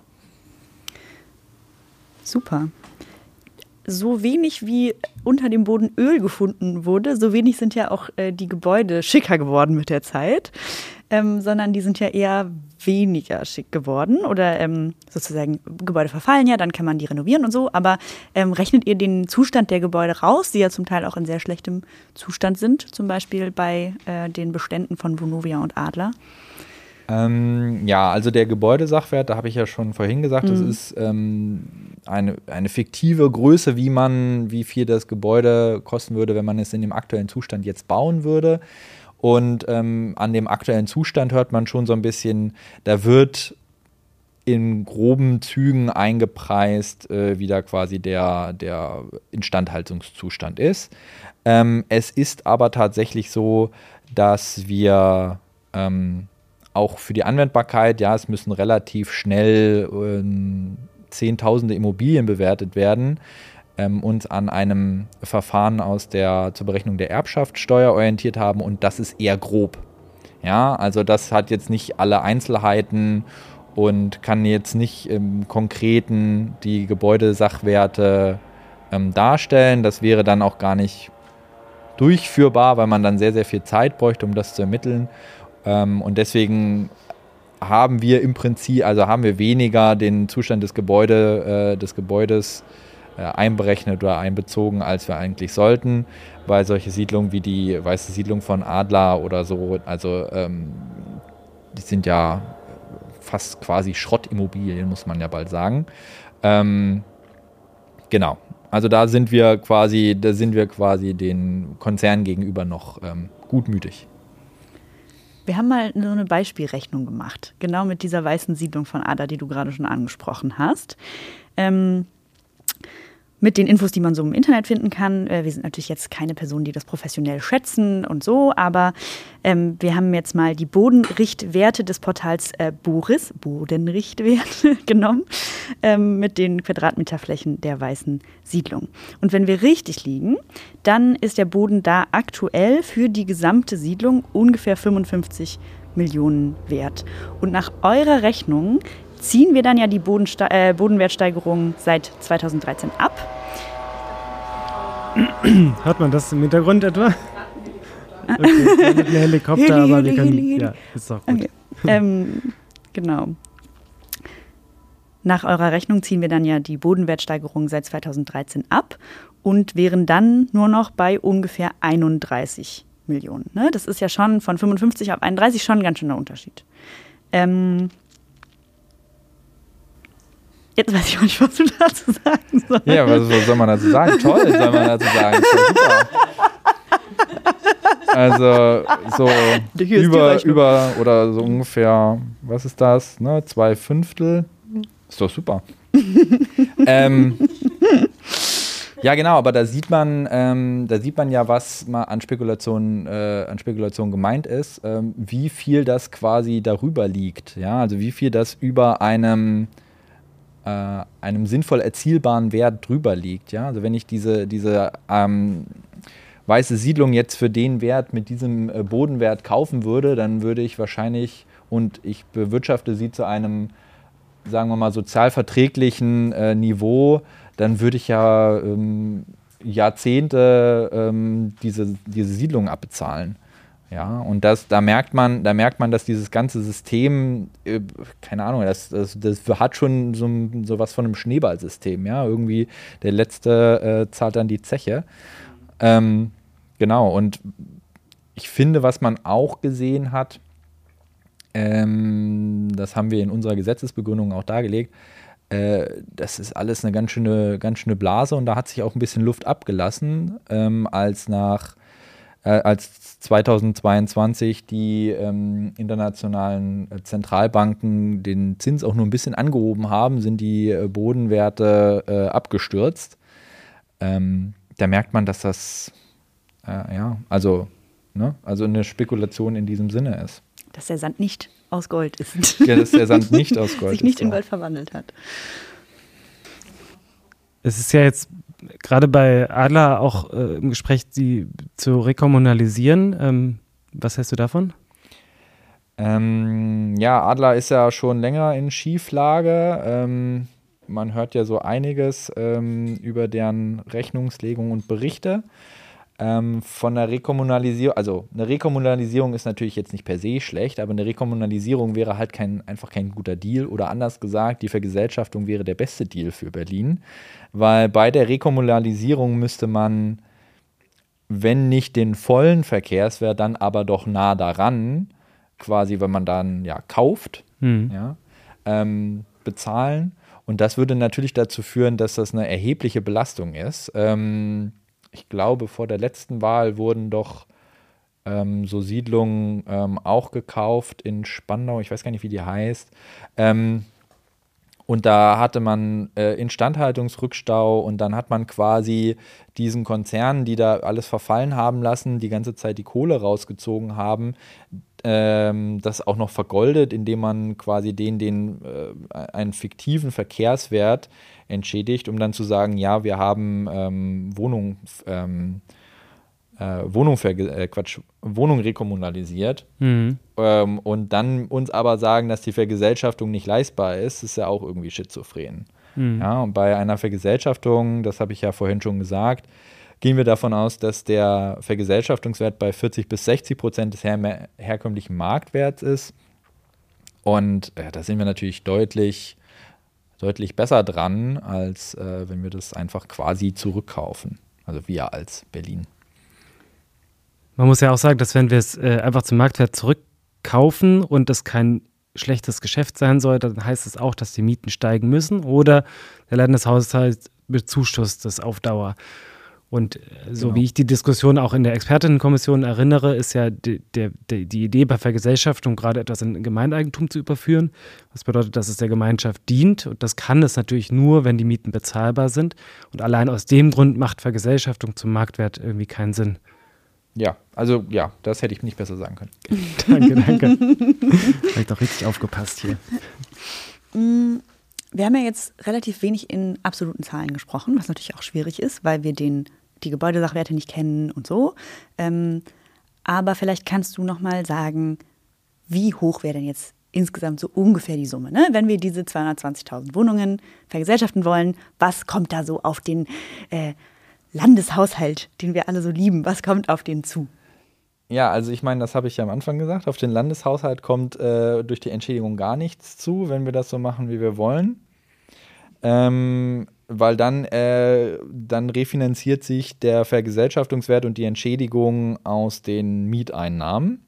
Super. So wenig wie unter dem Boden Öl gefunden wurde, so wenig sind ja auch äh, die Gebäude schicker geworden mit der Zeit. Ähm, sondern die sind ja eher weniger schick geworden oder ähm, sozusagen Gebäude verfallen ja, dann kann man die renovieren und so, aber ähm, rechnet ihr den Zustand der Gebäude raus, die ja zum Teil auch in sehr schlechtem Zustand sind, zum Beispiel bei äh, den Beständen von Vonovia und Adler? Ähm, ja, also der Gebäudesachwert, da habe ich ja schon vorhin gesagt, mhm. das ist ähm, eine, eine fiktive Größe, wie man, wie viel das Gebäude kosten würde, wenn man es in dem aktuellen Zustand jetzt bauen würde. Und ähm, an dem aktuellen Zustand hört man schon so ein bisschen, da wird in groben Zügen eingepreist, äh, wie da quasi der, der Instandhaltungszustand ist. Ähm, es ist aber tatsächlich so, dass wir ähm, auch für die Anwendbarkeit, ja, es müssen relativ schnell äh, Zehntausende Immobilien bewertet werden, Ähm, uns an einem Verfahren aus der zur Berechnung der Erbschaftssteuer orientiert haben und das ist eher grob. Ja, also das hat jetzt nicht alle Einzelheiten und kann jetzt nicht im Konkreten die Gebäudesachwerte ähm, darstellen. Das wäre dann auch gar nicht durchführbar, weil man dann sehr, sehr viel Zeit bräuchte, um das zu ermitteln. Ähm, und deswegen haben wir im Prinzip, also haben wir weniger den Zustand des, Gebäude, äh, des Gebäudes einberechnet oder einbezogen, als wir eigentlich sollten, weil solche Siedlungen wie die Weiße Siedlung von Adler oder so, also ähm, die sind ja fast quasi Schrottimmobilien, muss man ja bald sagen. Ähm, genau, also da sind wir quasi, da sind wir quasi den Konzernen gegenüber noch ähm, gutmütig. Wir haben mal so eine Beispielrechnung gemacht, genau mit dieser weißen Siedlung von Adler, die du gerade schon angesprochen hast. Ähm, mit den Infos, die man so im Internet finden kann. Wir sind natürlich jetzt keine Personen, die das professionell schätzen und so, aber ähm, wir haben jetzt mal die Bodenrichtwerte des Portals äh, Boris, Bodenrichtwerte, genommen, ähm, mit den Quadratmeterflächen der weißen Siedlung. Und wenn wir richtig liegen, dann ist der Boden da aktuell für die gesamte Siedlung ungefähr fünfundfünfzig Millionen wert. Und nach eurer Rechnung ziehen wir dann ja die Bodenste- äh, Bodenwertsteigerung seit zweitausenddreizehn ab. Hört man das im Hintergrund etwa? Okay, mit einem Helikopter, aber wir können, ja, ist doch gut. Okay. ähm, genau. Nach eurer Rechnung ziehen wir dann ja die Bodenwertsteigerung seit zweitausenddreizehn ab und wären dann nur noch bei ungefähr einunddreißig Millionen. Ne? Das ist ja schon von fünfundfünfzig auf einunddreißig schon ein ganz schöner Unterschied. Ähm, Jetzt weiß ich auch nicht, was du dazu sagen sollst. Ja, was soll man dazu sagen? Toll, soll man dazu sagen. Ist super. Also so über, über oder so ungefähr, was ist das? Ne? Zwei Fünftel. Ist doch super. ähm, ja, genau, aber da sieht man, ähm, da sieht man ja, was mal an Spekulation, äh, an Spekulation gemeint ist, ähm, wie viel das quasi darüber liegt. Ja, also wie viel das über einem einem sinnvoll erzielbaren Wert drüber liegt. Ja? Also wenn ich diese, diese ähm, weiße Siedlung jetzt für den Wert mit diesem äh, Bodenwert kaufen würde, dann würde ich wahrscheinlich, und ich bewirtschafte sie zu einem, sagen wir mal, sozial verträglichen äh, Niveau, dann würde ich ja ähm, Jahrzehnte ähm, diese, diese Siedlung abbezahlen. Ja, und das, da merkt man, da merkt man, dass dieses ganze System, äh, keine Ahnung, das, das, das hat schon so, so was von einem Schneeballsystem, ja, irgendwie der Letzte äh, zahlt dann die Zeche. Ähm, genau, und ich finde, was man auch gesehen hat, ähm, das haben wir in unserer Gesetzesbegründung auch dargelegt, äh, das ist alles eine ganz schöne, ganz schöne Blase und da hat sich auch ein bisschen Luft abgelassen, ähm, als nach als zweitausendzweiundzwanzig die ähm, internationalen Zentralbanken den Zins auch nur ein bisschen angehoben haben, sind die äh, Bodenwerte äh, abgestürzt. Ähm, da merkt man, dass das äh, ja, also, ne, also eine Spekulation in diesem Sinne ist. Dass der Sand nicht aus Gold ist. Ja, dass der Sand nicht aus Gold sich nicht ist, in ja. Gold verwandelt hat. Es ist ja jetzt gerade bei Adler auch äh, im Gespräch, die zu rekommunalisieren. Ähm, was hältst du davon? Ähm, ja, Adler ist ja schon länger in Schieflage. Ähm, man hört ja so einiges ähm, über deren Rechnungslegung und Berichte. Ähm, von der Rekommunalisierung, also eine Rekommunalisierung ist natürlich jetzt nicht per se schlecht, aber eine Rekommunalisierung wäre halt kein, einfach kein guter Deal oder anders gesagt, die Vergesellschaftung wäre der beste Deal für Berlin, weil bei der Rekommunalisierung müsste man, wenn nicht den vollen Verkehrswert, dann aber doch nah daran, quasi wenn man dann ja kauft, mhm. ja, ähm, bezahlen und das würde natürlich dazu führen, dass das eine erhebliche Belastung ist. Ähm, Ich glaube, vor der letzten Wahl wurden doch ähm, so Siedlungen ähm, auch gekauft in Spandau, ich weiß gar nicht, wie die heißt. Ähm, und da hatte man äh, Instandhaltungsrückstau und dann hat man quasi diesen Konzernen, die da alles verfallen haben lassen, die ganze Zeit die Kohle rausgezogen haben, ähm, das auch noch vergoldet, indem man quasi denen den, äh, einen fiktiven Verkehrswert entschädigt, um dann zu sagen, ja, wir haben ähm, Wohnung, ähm, äh, Wohnung, äh, Quatsch, Wohnung rekommunalisiert mhm. ähm, und dann uns aber sagen, dass die Vergesellschaftung nicht leistbar ist, ist ja auch irgendwie schizophren. Mhm. Ja, und bei einer Vergesellschaftung, das habe ich ja vorhin schon gesagt, gehen wir davon aus, dass der Vergesellschaftungswert bei vierzig bis sechzig Prozent des her- herkömmlichen Marktwerts ist. Und äh, da sind wir natürlich deutlich deutlich besser dran, als äh, wenn wir das einfach quasi zurückkaufen. Also wir als Berlin. Man muss ja auch sagen, dass wenn wir es äh, einfach zum Marktwert zurückkaufen und das kein schlechtes Geschäft sein soll, dann heißt es auch, dass die Mieten steigen müssen oder der Landeshaushalt bezuschusst das auf Dauer. Und so Genau. wie ich die Diskussion auch in der Expertinnenkommission erinnere, ist ja die, der, die, die Idee bei Vergesellschaftung gerade etwas in Gemeineigentum zu überführen. Was bedeutet, dass es der Gemeinschaft dient. Und das kann es natürlich nur, wenn die Mieten bezahlbar sind. Und allein aus dem Grund macht Vergesellschaftung zum Marktwert irgendwie keinen Sinn. Ja, also ja, das hätte ich nicht besser sagen können. Danke, danke. Vielleicht auch richtig aufgepasst hier. Wir haben ja jetzt relativ wenig in absoluten Zahlen gesprochen, was natürlich auch schwierig ist, weil wir den, die Gebäudesachwerte nicht kennen und so. Ähm, aber vielleicht kannst du noch mal sagen, wie hoch wäre denn jetzt insgesamt so ungefähr die Summe? Ne? Wenn wir diese zweihundertzwanzigtausend Wohnungen vergesellschaften wollen, was kommt da so auf den äh, Landeshaushalt, den wir alle so lieben? Was kommt auf den zu? Ja, also ich meine, das habe ich ja am Anfang gesagt, auf den Landeshaushalt kommt äh, durch die Entschädigung gar nichts zu, wenn wir das so machen, wie wir wollen. Ähm, weil dann, äh, dann refinanziert sich der Vergesellschaftungswert und die Entschädigung aus den Mieteinnahmen.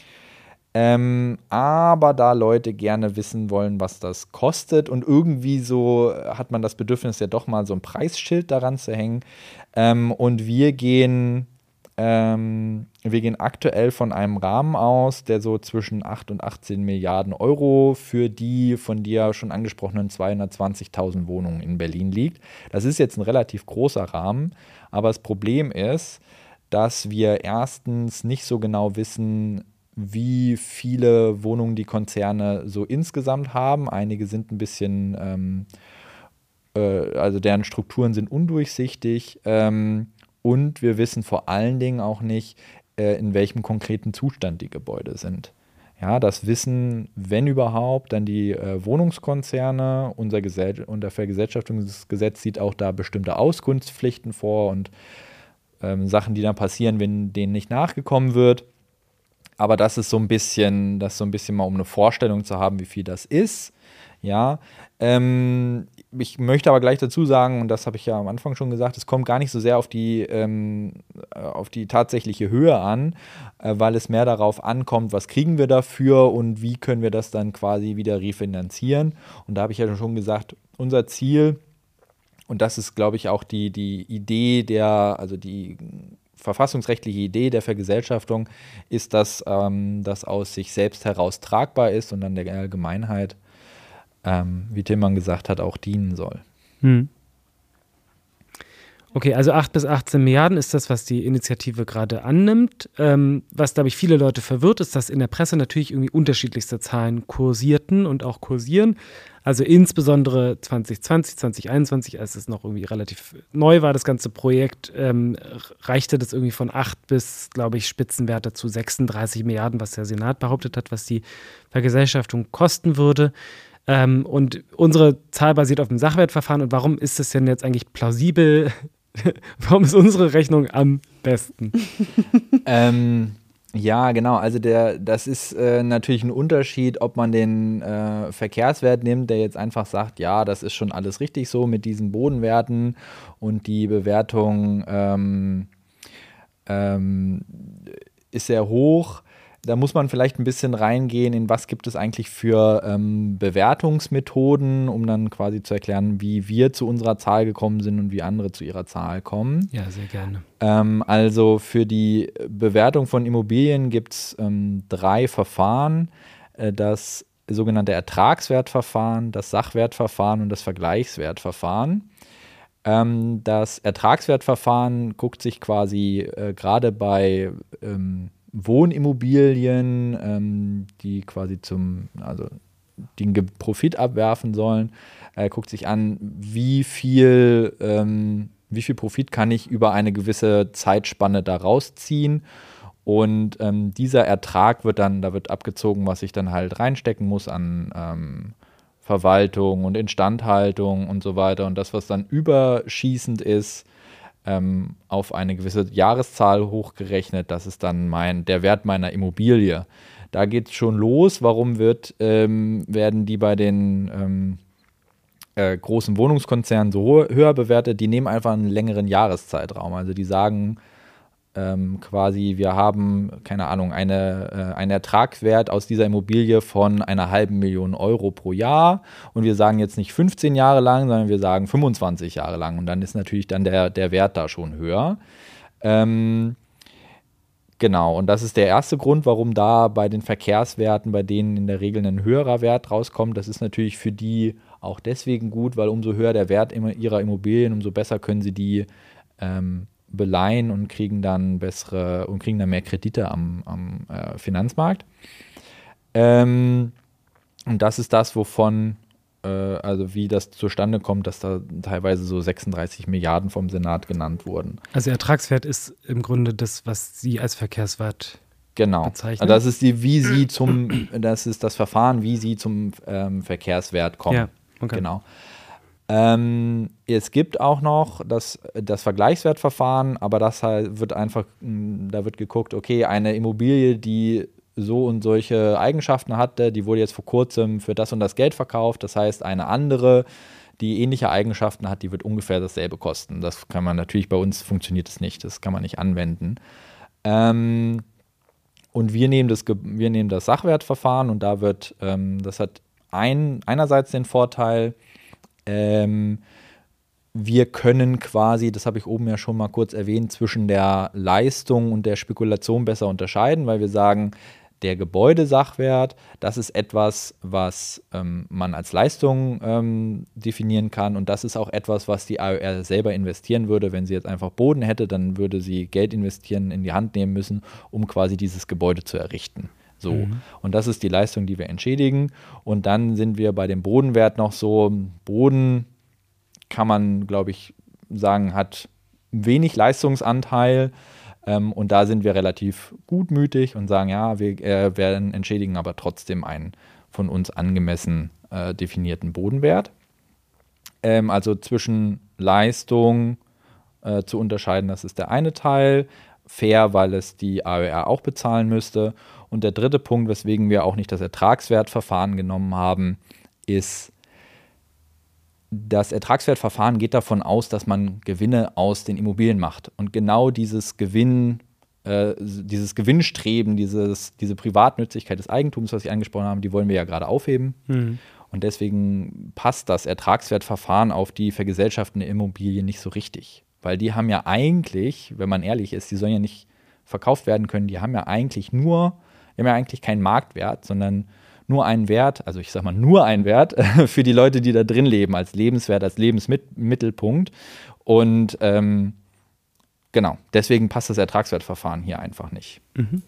Ähm, aber da Leute gerne wissen wollen, was das kostet und irgendwie so hat man das Bedürfnis, ja doch mal so ein Preisschild daran zu hängen. Ähm, und wir gehen, ähm, wir gehen aktuell von einem Rahmen aus, der so zwischen acht und achtzehn Milliarden Euro für die von dir schon angesprochenen zweihundertzwanzigtausend Wohnungen in Berlin liegt. Das ist jetzt ein relativ großer Rahmen, aber das Problem ist, dass wir erstens nicht so genau wissen, wie viele Wohnungen die Konzerne so insgesamt haben. Einige sind ein bisschen, ähm, äh, also deren Strukturen sind undurchsichtig. Ähm, und wir wissen vor allen Dingen auch nicht, äh, in welchem konkreten Zustand die Gebäude sind. Ja, das wissen, wenn überhaupt, dann die äh, Wohnungskonzerne. Unser, Gesell- unser Vergesellschaftungsgesetz sieht auch da bestimmte Auskunftspflichten vor und ähm, Sachen, die dann passieren, wenn denen nicht nachgekommen wird. Aber das ist so ein bisschen, das so ein bisschen mal, um eine Vorstellung zu haben, wie viel das ist. Ja, ähm, ich möchte aber gleich dazu sagen, und das habe ich ja am Anfang schon gesagt, es kommt gar nicht so sehr auf die, ähm, auf die tatsächliche Höhe an, äh, weil es mehr darauf ankommt, was kriegen wir dafür und wie können wir das dann quasi wieder refinanzieren. Und da habe ich ja schon gesagt, unser Ziel, und das ist, glaube ich, auch die, die Idee der, also die verfassungsrechtliche Idee der Vergesellschaftung ist, dass ähm, das aus sich selbst heraus tragbar ist und dann der Allgemeinheit, ähm, wie Tillmann gesagt hat, auch dienen soll. Hm. Okay, also acht bis achtzehn Milliarden ist das, was die Initiative gerade annimmt. Ähm, was, glaube ich, viele Leute verwirrt, ist, dass in der Presse natürlich irgendwie unterschiedlichste Zahlen kursierten und auch kursieren. Also insbesondere zwanzig zwanzig, zwanzig einundzwanzig, als es noch irgendwie relativ neu war, das ganze Projekt, ähm, reichte das irgendwie von acht bis, glaube ich, Spitzenwerte zu sechsunddreißig Milliarden, was der Senat behauptet hat, was die Vergesellschaftung kosten würde. Ähm, und unsere Zahl basiert auf dem Sachwertverfahren. Und warum ist es denn jetzt eigentlich plausibel? Warum ist unsere Rechnung am besten? ähm, ja, genau. Also der, das ist äh, natürlich ein Unterschied, ob man den äh, Verkehrswert nimmt, der jetzt einfach sagt, ja, das ist schon alles richtig so mit diesen Bodenwerten und die Bewertung ähm, ähm, ist sehr hoch. Da muss man vielleicht ein bisschen reingehen, in was gibt es eigentlich für ähm, Bewertungsmethoden, um dann quasi zu erklären, wie wir zu unserer Zahl gekommen sind und wie andere zu ihrer Zahl kommen. Ja, sehr gerne. Ähm, also für die Bewertung von Immobilien gibt es ähm, drei Verfahren. Äh, das sogenannte Ertragswertverfahren, das Sachwertverfahren und das Vergleichswertverfahren. Ähm, das Ertragswertverfahren guckt sich quasi äh, gerade bei ähm, Wohnimmobilien, ähm, die quasi zum, also den Ge- Profit abwerfen sollen, äh, guckt sich an, wie viel, ähm, wie viel Profit kann ich über eine gewisse Zeitspanne da rausziehen. Und ähm, dieser Ertrag wird dann, da wird abgezogen, was ich dann halt reinstecken muss an ähm, Verwaltung und Instandhaltung und so weiter. Und das, was dann überschießend ist, Ähm, auf eine gewisse Jahreszahl hochgerechnet, das ist dann mein, der Wert meiner Immobilie. Da geht es schon los. Warum wird, ähm, werden die bei den ähm, äh, großen Wohnungskonzernen so ho- höher bewertet? Die nehmen einfach einen längeren Jahreszeitraum. Also die sagen, ähm, quasi, wir haben, keine Ahnung, eine, äh, einen Ertragswert aus dieser Immobilie von einer halben Million Euro pro Jahr und wir sagen jetzt nicht fünfzehn Jahre lang, sondern wir sagen fünfundzwanzig Jahre lang und dann ist natürlich dann der, der Wert da schon höher. Ähm, genau, und das ist der erste Grund, warum da bei den Verkehrswerten, bei denen in der Regel ein höherer Wert rauskommt. Das ist natürlich für die auch deswegen gut, weil umso höher der Wert ihrer Immobilien, umso besser können sie die ähm, beleihen und kriegen dann bessere und kriegen dann mehr Kredite am, am äh, Finanzmarkt. Ähm, und das ist das, wovon, äh, also wie das zustande kommt, dass da teilweise so sechsunddreißig Milliarden vom Senat genannt wurden. Also Ertragswert ist im Grunde das, was Sie als Verkehrswert genau. bezeichnen. Das ist die, wie Sie zum, das ist das Verfahren, wie Sie zum ähm, Verkehrswert kommen. Ja, okay. Genau. Ähm, es gibt auch noch das, das Vergleichswertverfahren, aber das halt wird einfach, da wird geguckt, okay, eine Immobilie, die so und solche Eigenschaften hatte, die wurde jetzt vor kurzem für das und das Geld verkauft. Das heißt, eine andere, die ähnliche Eigenschaften hat, die wird ungefähr dasselbe kosten. Das kann man natürlich, bei uns funktioniert es nicht, das kann man nicht anwenden. Ähm, und wir nehmen das, wir nehmen das Sachwertverfahren und da wird, ähm, das hat ein, einerseits den Vorteil, ähm, wir können quasi, das habe ich oben ja schon mal kurz erwähnt, zwischen der Leistung und der Spekulation besser unterscheiden, weil wir sagen, der Gebäudesachwert, das ist etwas, was ähm, man als Leistung ähm, definieren kann und das ist auch etwas, was die A Ö R selber investieren würde. Wenn sie jetzt einfach Boden hätte, dann würde sie Geld investieren, in die Hand nehmen müssen, um quasi dieses Gebäude zu errichten. So. Mhm. Und das ist die Leistung, die wir entschädigen. Und dann sind wir bei dem Bodenwert noch so, Boden kann man, glaube ich, sagen, hat wenig Leistungsanteil. Ähm, und da sind wir relativ gutmütig und sagen, ja, wir äh, werden entschädigen aber trotzdem einen von uns angemessen äh, definierten Bodenwert. Ähm, also zwischen Leistung äh, zu unterscheiden, das ist der eine Teil. Fair, weil es die A Ö R auch bezahlen müsste. Und der dritte Punkt, weswegen wir auch nicht das Ertragswertverfahren genommen haben, ist, das Ertragswertverfahren geht davon aus, dass man Gewinne aus den Immobilien macht. Und genau dieses Gewinn, äh, dieses Gewinnstreben, dieses, diese Privatnützigkeit des Eigentums, was ich angesprochen habe, die wollen wir ja gerade aufheben. Mhm. Und deswegen passt das Ertragswertverfahren auf die vergesellschaftende Immobilie nicht so richtig. Weil die haben ja eigentlich, wenn man ehrlich ist, die sollen ja nicht verkauft werden können, die haben ja eigentlich nur, die haben ja eigentlich keinen Marktwert, sondern nur einen Wert, also ich sag mal nur einen Wert für die Leute, die da drin leben, als Lebenswert, als Lebensmittelpunkt. Und ähm, genau, deswegen passt das Ertragswertverfahren hier einfach nicht. Mhm.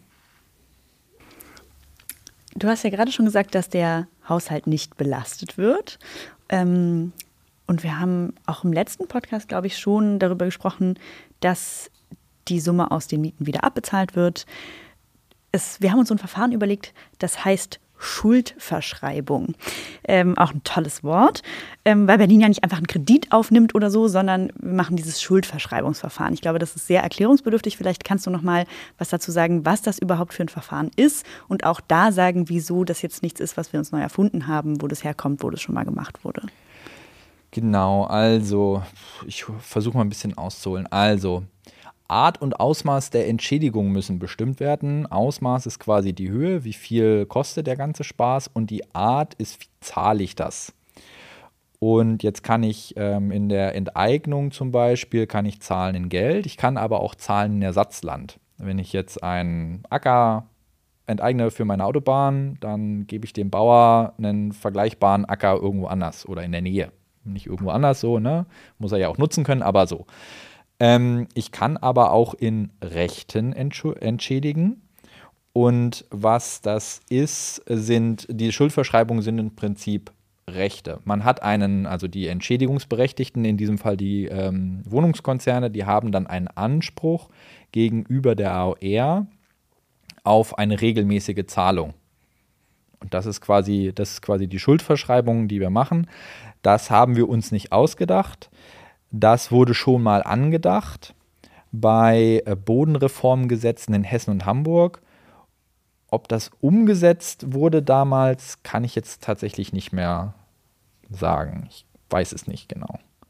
Du hast ja gerade schon gesagt, dass der Haushalt nicht belastet wird. Ähm, und wir haben auch im letzten Podcast, glaube ich, schon darüber gesprochen, dass die Summe aus den Mieten wieder abbezahlt wird. Es, wir haben uns so ein Verfahren überlegt, das heißt Schuldverschreibung. Ähm, auch ein tolles Wort, ähm, weil Berlin ja nicht einfach einen Kredit aufnimmt oder so, sondern wir machen dieses Schuldverschreibungsverfahren. Ich glaube, das ist sehr erklärungsbedürftig. Vielleicht kannst du noch mal was dazu sagen, was das überhaupt für ein Verfahren ist und auch da sagen, wieso das jetzt nichts ist, was wir uns neu erfunden haben, wo das herkommt, wo das schon mal gemacht wurde. Genau, also ich versuche mal ein bisschen auszuholen. Also Art und Ausmaß der Entschädigung müssen bestimmt werden. Ausmaß ist quasi die Höhe, wie viel kostet der ganze Spaß und die Art ist, wie zahle ich das. Und jetzt kann ich ähm, in der Enteignung zum Beispiel, kann ich zahlen in Geld, ich kann aber auch zahlen in Ersatzland. Wenn ich jetzt einen Acker enteigne für meine Autobahn, dann gebe ich dem Bauer einen vergleichbaren Acker irgendwo anders oder in der Nähe. Nicht irgendwo anders so, ne? Muss er ja auch nutzen können, aber so. Ähm, ich kann aber auch in Rechten entschädigen. Und was das ist, sind, die Schuldverschreibungen sind im Prinzip Rechte. Man hat einen, also die Entschädigungsberechtigten, in diesem Fall die ähm, Wohnungskonzerne, die haben dann einen Anspruch gegenüber der A Ö R auf eine regelmäßige Zahlung. Und das ist quasi, das ist quasi die Schuldverschreibung, die wir machen. Das haben wir uns nicht ausgedacht. Das wurde schon mal angedacht bei Bodenreformgesetzen in Hessen und Hamburg. Ob das umgesetzt wurde damals, kann ich jetzt tatsächlich nicht mehr sagen. Ich weiß es nicht genau.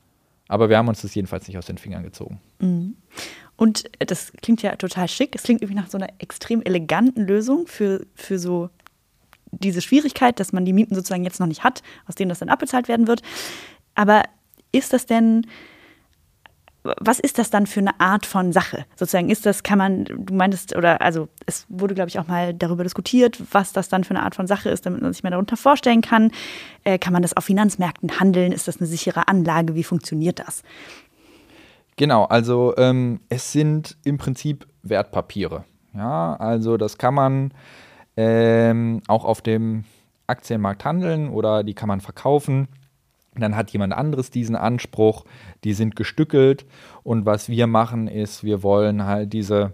Aber wir haben uns das jedenfalls nicht aus den Fingern gezogen. Mhm. Und das klingt ja total schick. Es klingt irgendwie nach so einer extrem eleganten Lösung für, für so diese Schwierigkeit, dass man die Mieten sozusagen jetzt noch nicht hat, aus denen das dann abbezahlt werden wird. Aber ist das denn, was ist das dann für eine Art von Sache? Sozusagen ist das, kann man, du meintest, oder also es wurde, glaube ich, auch mal darüber diskutiert, was das dann für eine Art von Sache ist, damit man sich mal darunter vorstellen kann. Äh, kann man das auf Finanzmärkten handeln? Ist das eine sichere Anlage? Wie funktioniert das? Genau, also ähm, es sind im Prinzip Wertpapiere. Ja, also das kann man ähm, auch auf dem Aktienmarkt handeln oder die kann man verkaufen. Dann hat jemand anderes diesen Anspruch, die sind gestückelt und was wir machen ist, wir wollen halt diese,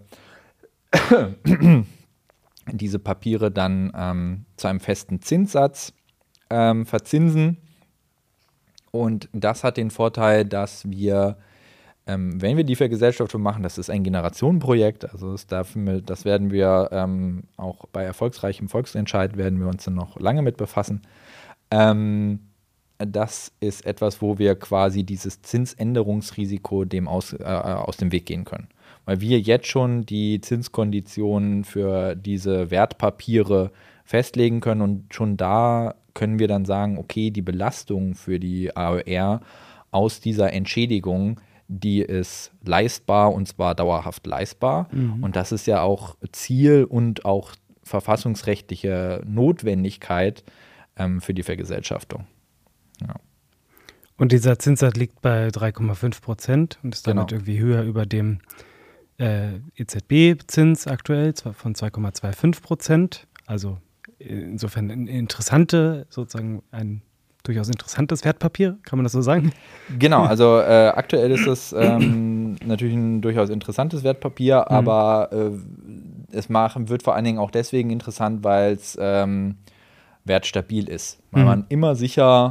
diese Papiere dann ähm, zu einem festen Zinssatz ähm, verzinsen und das hat den Vorteil, dass wir, ähm, wenn wir die Vergesellschaftung machen, das ist ein Generationenprojekt, also das, dafür, das werden wir ähm, auch bei erfolgsreichem Volksentscheid werden wir uns dann noch lange mit befassen, ähm, das ist etwas, wo wir quasi dieses Zinsänderungsrisiko dem aus, äh, aus dem Weg gehen können. Weil wir jetzt schon die Zinskonditionen für diese Wertpapiere festlegen können und schon da können wir dann sagen, okay, die Belastung für die A O R aus dieser Entschädigung, die ist leistbar und zwar dauerhaft leistbar. Mhm. Und das ist ja auch Ziel und auch verfassungsrechtliche Notwendigkeit ähm, für die Vergesellschaftung. Ja. Und dieser Zinssatz liegt bei drei Komma fünf Prozent und ist damit Genau. irgendwie höher über dem äh, E Z B-Zins aktuell von zwei Komma fünfundzwanzig Prozent. Also insofern ein interessante, sozusagen ein durchaus interessantes Wertpapier, kann man das so sagen? Genau, also äh, aktuell ist es ähm, natürlich ein durchaus interessantes Wertpapier, mhm. aber äh, es machen, wird vor allen Dingen auch deswegen interessant, weil es ähm, wertstabil ist, weil mhm. man immer sicher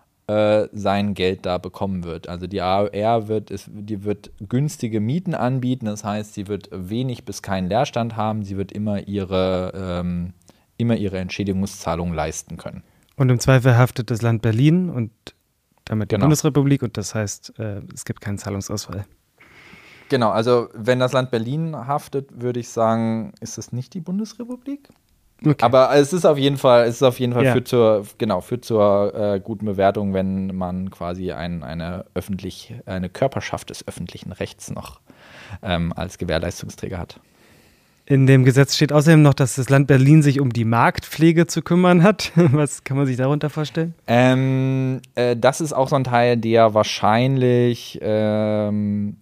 äh, sein Geld da bekommen wird. Also die A O R wird, ist, die wird günstige Mieten anbieten, das heißt, sie wird wenig bis keinen Leerstand haben, sie wird immer ihre, ähm, immer ihre Entschädigungszahlung leisten können. Und im Zweifel haftet das Land Berlin und damit die Genau. Bundesrepublik und das heißt, äh, es gibt keinen Zahlungsausfall. Genau, also wenn das Land Berlin haftet, würde ich sagen, ist es nicht die Bundesrepublik? Okay. Aber es ist auf jeden Fall, es ist auf jeden Fall ja. führt zur, genau, führt zur äh, guten Bewertung, wenn man quasi ein, eine öffentlich, eine Körperschaft des öffentlichen Rechts noch ähm, als Gewährleistungsträger hat. In dem Gesetz steht außerdem noch, dass das Land Berlin sich um die Marktpflege zu kümmern hat. Was kann man sich darunter vorstellen? Ähm, äh, das ist auch so ein Teil, der wahrscheinlich ähm,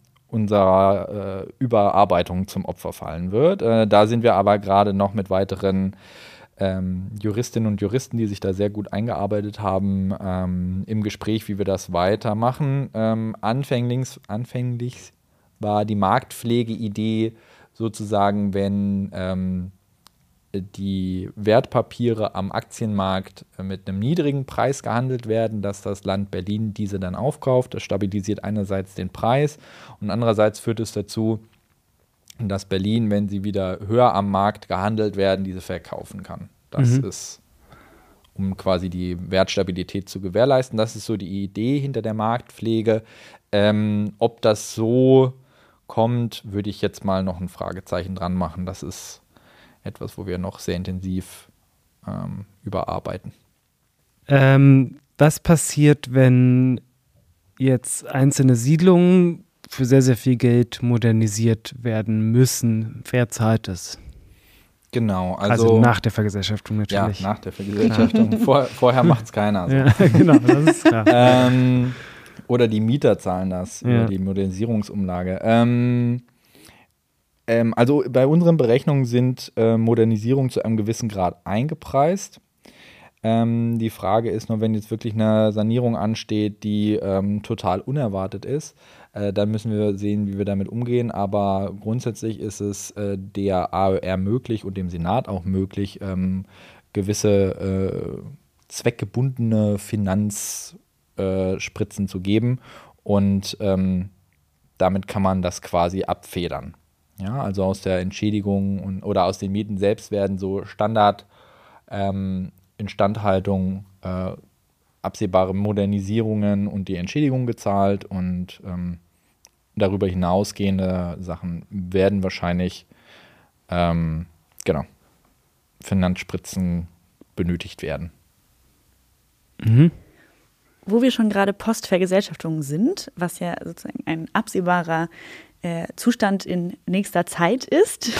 unserer äh, Überarbeitung zum Opfer fallen wird. Äh, da sind wir aber gerade noch mit weiteren ähm, Juristinnen und Juristen, die sich da sehr gut eingearbeitet haben, ähm, im Gespräch, wie wir das weitermachen. Ähm, anfänglich, anfänglich war die Marktpflege-Idee sozusagen, wenn ähm, die Wertpapiere am Aktienmarkt mit einem niedrigen Preis gehandelt werden, dass das Land Berlin diese dann aufkauft. Das stabilisiert einerseits den Preis und andererseits führt es dazu, dass Berlin, wenn sie wieder höher am Markt gehandelt werden, diese verkaufen kann. Das mhm. ist, um quasi die Wertstabilität zu gewährleisten. Das ist so die Idee hinter der Marktpflege. Ähm, ob das so kommt, würde ich jetzt mal noch ein Fragezeichen dran machen. Das ist etwas, wo wir noch sehr intensiv ähm, überarbeiten. Ähm, was passiert, wenn jetzt einzelne Siedlungen für sehr, sehr viel Geld modernisiert werden müssen? Wer zahlt das? Genau, also, also nach der Vergesellschaftung natürlich. Ja, nach der Vergesellschaftung. Vor, vorher macht es keiner. So. Ja, genau, das ist klar. ähm, oder die Mieter zahlen das, ja. über die Modernisierungsumlage. Ähm, ähm, also bei unseren Berechnungen sind äh, Modernisierungen zu einem gewissen Grad eingepreist. Ähm, die Frage ist nur, wenn jetzt wirklich eine Sanierung ansteht, die ähm, total unerwartet ist, äh, dann müssen wir sehen, wie wir damit umgehen. Aber grundsätzlich ist es äh, der A O R möglich und dem Senat auch möglich, ähm, gewisse äh, zweckgebundene Finanzspritzen äh, zu geben. Und ähm, damit kann man das quasi abfedern. Ja, also aus der Entschädigung und, oder aus den Mieten selbst werden so Standard ähm, Instandhaltung äh, absehbare Modernisierungen und die Entschädigung gezahlt und ähm, darüber hinausgehende Sachen werden wahrscheinlich ähm, genau, Finanzspritzen benötigt werden. Mhm. Wo wir schon gerade Postvergesellschaftung sind, was ja sozusagen ein absehbarer äh, Zustand in nächster Zeit ist,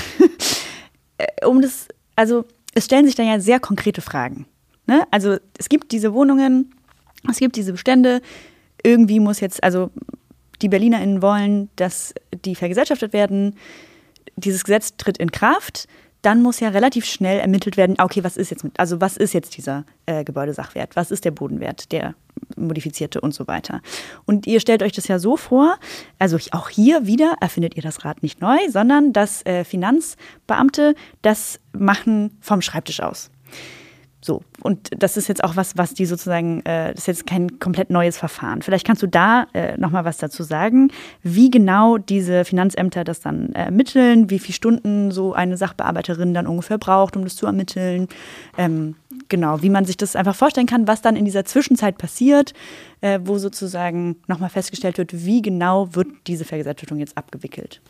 um das, also es stellen sich da ja sehr konkrete Fragen. Ne? Also es gibt diese Wohnungen, es gibt diese Bestände, irgendwie muss jetzt, also die BerlinerInnen wollen, dass die vergesellschaftet werden, dieses Gesetz tritt in Kraft, dann muss ja relativ schnell ermittelt werden, okay, was ist jetzt mit, also was ist jetzt dieser äh, Gebäudesachwert, was ist der Bodenwert, der modifizierte und so weiter. Und ihr stellt euch das ja so vor, also auch hier wieder erfindet ihr das Rad nicht neu, sondern dass äh, Finanzbeamte das machen vom Schreibtisch aus. So, und das ist jetzt auch was, was die sozusagen, äh, das ist jetzt kein komplett neues Verfahren. Vielleicht kannst du da äh, nochmal was dazu sagen, wie genau diese Finanzämter das dann ermitteln, wie viele Stunden so eine Sachbearbeiterin dann ungefähr braucht, um das zu ermitteln. Ähm, genau, wie man sich das einfach vorstellen kann, was dann in dieser Zwischenzeit passiert, äh, wo sozusagen nochmal festgestellt wird, wie genau wird diese Vergesellschaftung jetzt abgewickelt.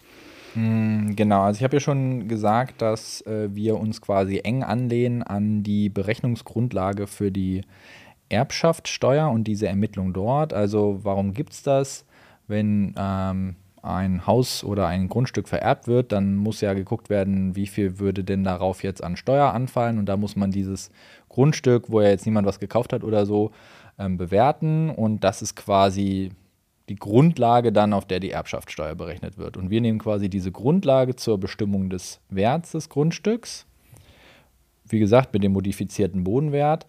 Genau, also ich habe ja schon gesagt, dass äh, wir uns quasi eng anlehnen an die Berechnungsgrundlage für die Erbschaftssteuer und diese Ermittlung dort. Also warum gibt es das? Wenn ähm, ein Haus oder ein Grundstück vererbt wird, dann muss ja geguckt werden, wie viel würde denn darauf jetzt an Steuer anfallen. Und da muss man dieses Grundstück, wo ja jetzt niemand was gekauft hat oder so, ähm, bewerten. Und das ist quasi die Grundlage dann, auf der die Erbschaftssteuer berechnet wird. Und wir nehmen quasi diese Grundlage zur Bestimmung des Werts des Grundstücks, wie gesagt, mit dem modifizierten Bodenwert,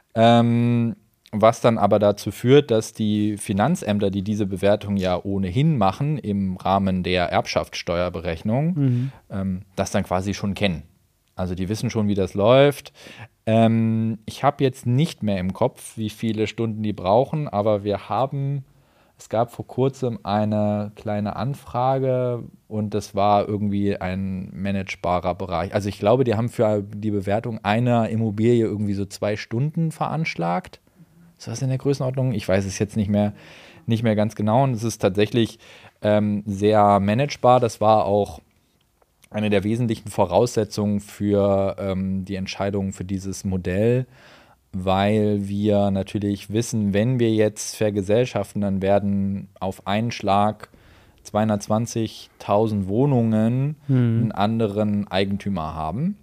ähm, was dann aber dazu führt, dass die Finanzämter, die diese Bewertung ja ohnehin machen, im Rahmen der Erbschaftssteuerberechnung, mhm. ähm, das dann quasi schon kennen. Also die wissen schon, wie das läuft. Ähm, ich habe jetzt nicht mehr im Kopf, wie viele Stunden die brauchen, aber wir haben Es gab vor kurzem eine kleine Anfrage und das war irgendwie ein managebarer Bereich. Also ich glaube, die haben für die Bewertung einer Immobilie irgendwie so zwei Stunden veranschlagt. Ist das in der Größenordnung? Ich weiß es jetzt nicht mehr, nicht mehr ganz genau. Und es ist tatsächlich ähm, sehr managebar. Das war auch eine der wesentlichen Voraussetzungen für ähm, die Entscheidung für dieses Modell, weil wir natürlich wissen, wenn wir jetzt vergesellschaften, dann werden auf einen Schlag zweihundertzwanzigtausend Wohnungen hm. einen anderen Eigentümer haben.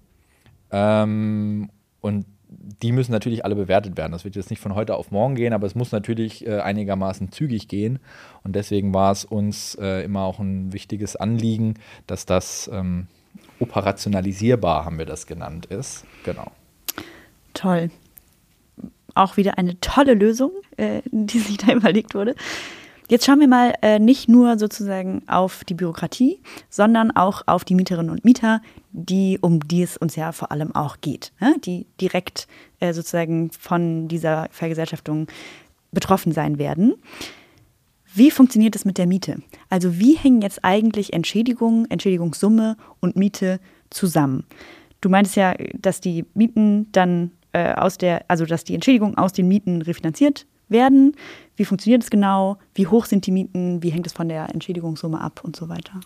Ähm, und die müssen natürlich alle bewertet werden. Das wird jetzt nicht von heute auf morgen gehen, aber es muss natürlich äh, einigermaßen zügig gehen. Und deswegen war es uns äh, immer auch ein wichtiges Anliegen, dass das ähm, operationalisierbar, haben wir das genannt, ist. Genau. Toll. Auch wieder eine tolle Lösung, äh, die sich da überlegt wurde. Jetzt schauen wir mal äh, nicht nur sozusagen auf die Bürokratie, sondern auch auf die Mieterinnen und Mieter, die, um die es uns ja vor allem auch geht, ne? Die direkt äh, sozusagen von dieser Vergesellschaftung betroffen sein werden. Wie funktioniert das mit der Miete? Also wie hängen jetzt eigentlich Entschädigung, Entschädigungssumme und Miete zusammen? Du meintest ja, dass die Mieten dann aus der, also dass die Entschädigungen aus den Mieten refinanziert werden. Wie funktioniert es genau? Wie hoch sind die Mieten? Wie hängt es von der Entschädigungssumme ab und so weiter?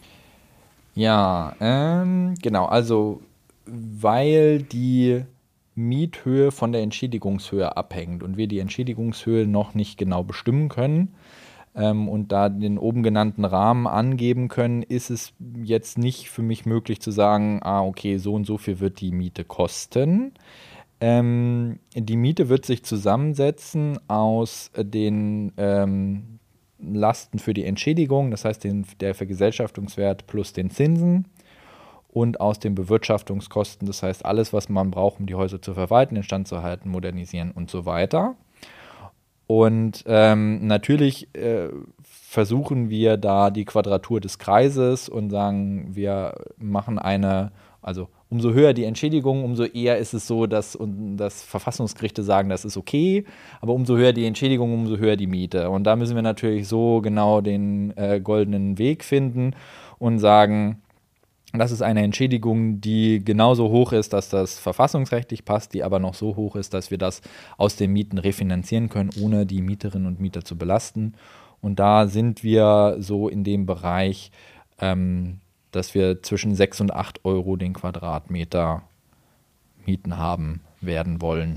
Ja, ähm, genau. Also weil die Miethöhe von der Entschädigungshöhe abhängt und wir die Entschädigungshöhe noch nicht genau bestimmen können ähm, und da den oben genannten Rahmen angeben können, ist es jetzt nicht für mich möglich zu sagen, ah, okay, so und so viel wird die Miete kosten. Ähm, die Miete wird sich zusammensetzen aus den ähm, Lasten für die Entschädigung, das heißt den, der Vergesellschaftungswert plus den Zinsen und aus den Bewirtschaftungskosten, das heißt alles, was man braucht, um die Häuser zu verwalten, instand zu halten, modernisieren und so weiter. Und ähm, natürlich äh, versuchen wir da die Quadratur des Kreises und sagen, wir machen eine, also umso höher die Entschädigung, umso eher ist es so, dass, dass Verfassungsgerichte sagen, das ist okay, aber umso höher die Entschädigung, umso höher die Miete. Und da müssen wir natürlich so genau den äh, goldenen Weg finden und sagen, Das ist eine Entschädigung, die genauso hoch ist, dass das verfassungsrechtlich passt, die aber noch so hoch ist, dass wir das aus den Mieten refinanzieren können, ohne die Mieterinnen und Mieter zu belasten. Und da sind wir so in dem Bereich, ähm, dass wir zwischen sechs und acht Euro den Quadratmeter Mieten haben werden wollen.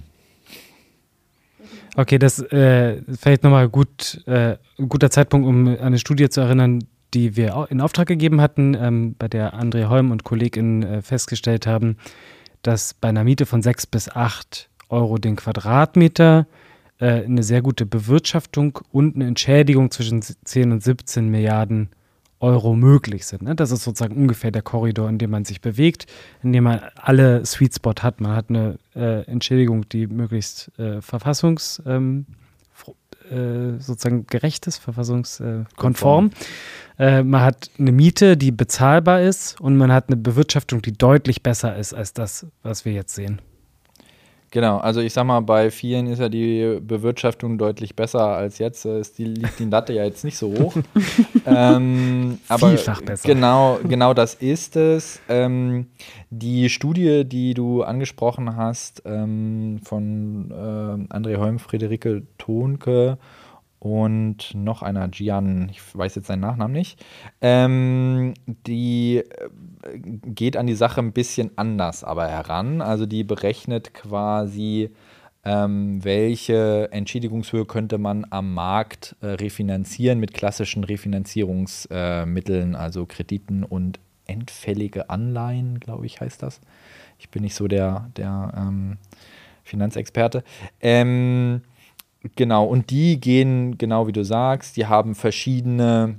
Okay, das äh, vielleicht nochmal gut, äh, ein guter Zeitpunkt, um an eine Studie zu erinnern, die wir in Auftrag gegeben hatten, ähm, bei der André Holm und KollegInnen äh, festgestellt haben, dass bei einer Miete von sechs bis acht Euro den Quadratmeter äh, eine sehr gute Bewirtschaftung und eine Entschädigung zwischen zehn und siebzehn Milliarden Euro möglich sind. Ne? Das ist sozusagen ungefähr der Korridor, in dem man sich bewegt, in dem man alle Sweet Spot hat. Man hat eine äh, Entschädigung, die möglichst äh, verfassungs ähm, äh, sozusagen gerecht ist, verfassungskonform. Äh, man hat eine Miete, die bezahlbar ist, und man hat eine Bewirtschaftung, die deutlich besser ist als das, was wir jetzt sehen. Genau, also ich sag mal, bei vielen ist ja die Bewirtschaftung deutlich besser als jetzt. Ist die, liegt die Latte ja jetzt nicht so hoch. ähm, aber Vielfach besser. Genau, genau das ist es. Ähm, die Studie, die du angesprochen hast, ähm, von äh, André Holm, Friederike Tonke und noch einer, Gian, ich weiß jetzt seinen Nachnamen nicht, ähm, die geht an die Sache ein bisschen anders aber heran. Also die berechnet quasi, ähm, welche Entschädigungshöhe könnte man am Markt äh, refinanzieren mit klassischen Refinanzierungsmitteln, äh, also Krediten und endfällige Anleihen, glaube ich, heißt das. Ich bin nicht so der, der ähm, Finanzexperte. Ähm, Genau, und die gehen, genau wie du sagst, die haben verschiedene,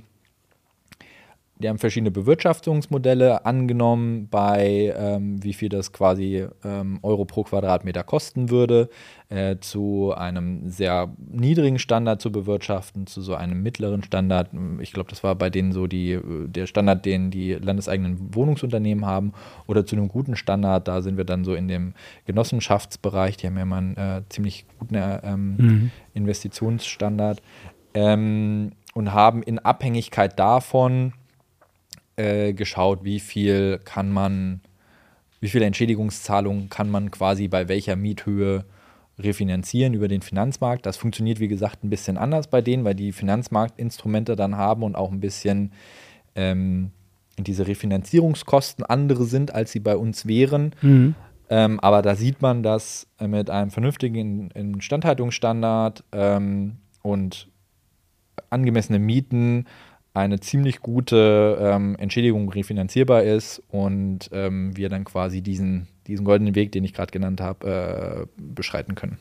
die haben verschiedene Bewirtschaftungsmodelle angenommen, bei ähm, wie viel das quasi ähm, Euro pro Quadratmeter kosten würde, äh, zu einem sehr niedrigen Standard zu bewirtschaften, zu so einem mittleren Standard. Ich glaube, das war bei denen so die, der Standard, den die landeseigenen Wohnungsunternehmen haben, oder zu einem guten Standard. Da sind wir dann so in dem Genossenschaftsbereich. Die haben ja immer einen äh, ziemlich guten ähm, mhm. Investitionsstandard ähm, und haben in Abhängigkeit davon äh, geschaut, wie viel kann man, wie viele Entschädigungszahlungen kann man quasi bei welcher Miethöhe refinanzieren über den Finanzmarkt. Das funktioniert, wie gesagt, ein bisschen anders bei denen, weil die Finanzmarktinstrumente dann haben und auch ein bisschen ähm, diese Refinanzierungskosten andere sind, als sie bei uns wären. Mhm. Ähm, aber da sieht man, dass äh, mit einem vernünftigen Instandhaltungsstandard ähm, und angemessenen Mieten eine ziemlich gute ähm, Entschädigung refinanzierbar ist und ähm, wir dann quasi diesen, diesen goldenen Weg, den ich gerade genannt habe, äh, beschreiten können.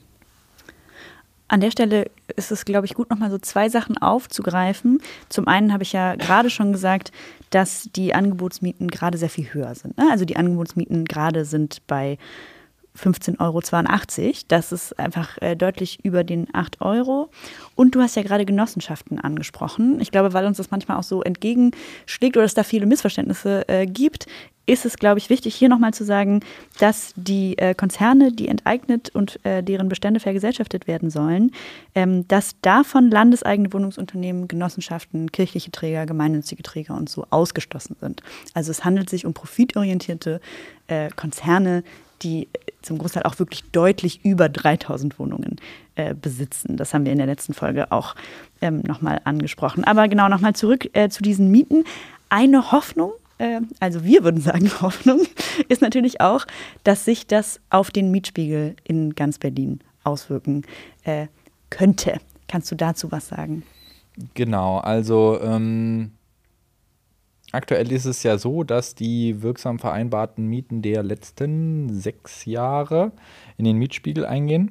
An der Stelle ist es, glaube ich, gut, nochmal so zwei Sachen aufzugreifen. Zum einen habe ich ja gerade schon gesagt, dass die Angebotsmieten gerade sehr viel höher sind. Ne? Also die Angebotsmieten gerade sind bei fünfzehn Euro zweiundachtzig. Das ist einfach äh, deutlich über den acht Euro. Und du hast ja gerade Genossenschaften angesprochen. Ich glaube, weil uns das manchmal auch so entgegenschlägt oder es da viele Missverständnisse äh, gibt, ist es, glaube ich, wichtig, hier nochmal zu sagen, dass die äh, Konzerne, die enteignet und äh, deren Bestände vergesellschaftet werden sollen, ähm, dass davon landeseigene Wohnungsunternehmen, Genossenschaften, kirchliche Träger, gemeinnützige Träger und so ausgeschlossen sind. Also es handelt sich um profitorientierte äh, Konzerne, die zum Großteil auch wirklich deutlich über dreitausend Wohnungen äh, besitzen. Das haben wir in der letzten Folge auch ähm, nochmal angesprochen. Aber genau, nochmal zurück äh, zu diesen Mieten. Eine Hoffnung, äh, also wir würden sagen Hoffnung, ist natürlich auch, dass sich das auf den Mietspiegel in ganz Berlin auswirken äh, könnte. Kannst du dazu was sagen? Genau, also ähm aktuell ist es ja so, dass die wirksam vereinbarten Mieten der letzten sechs Jahre in den Mietspiegel eingehen.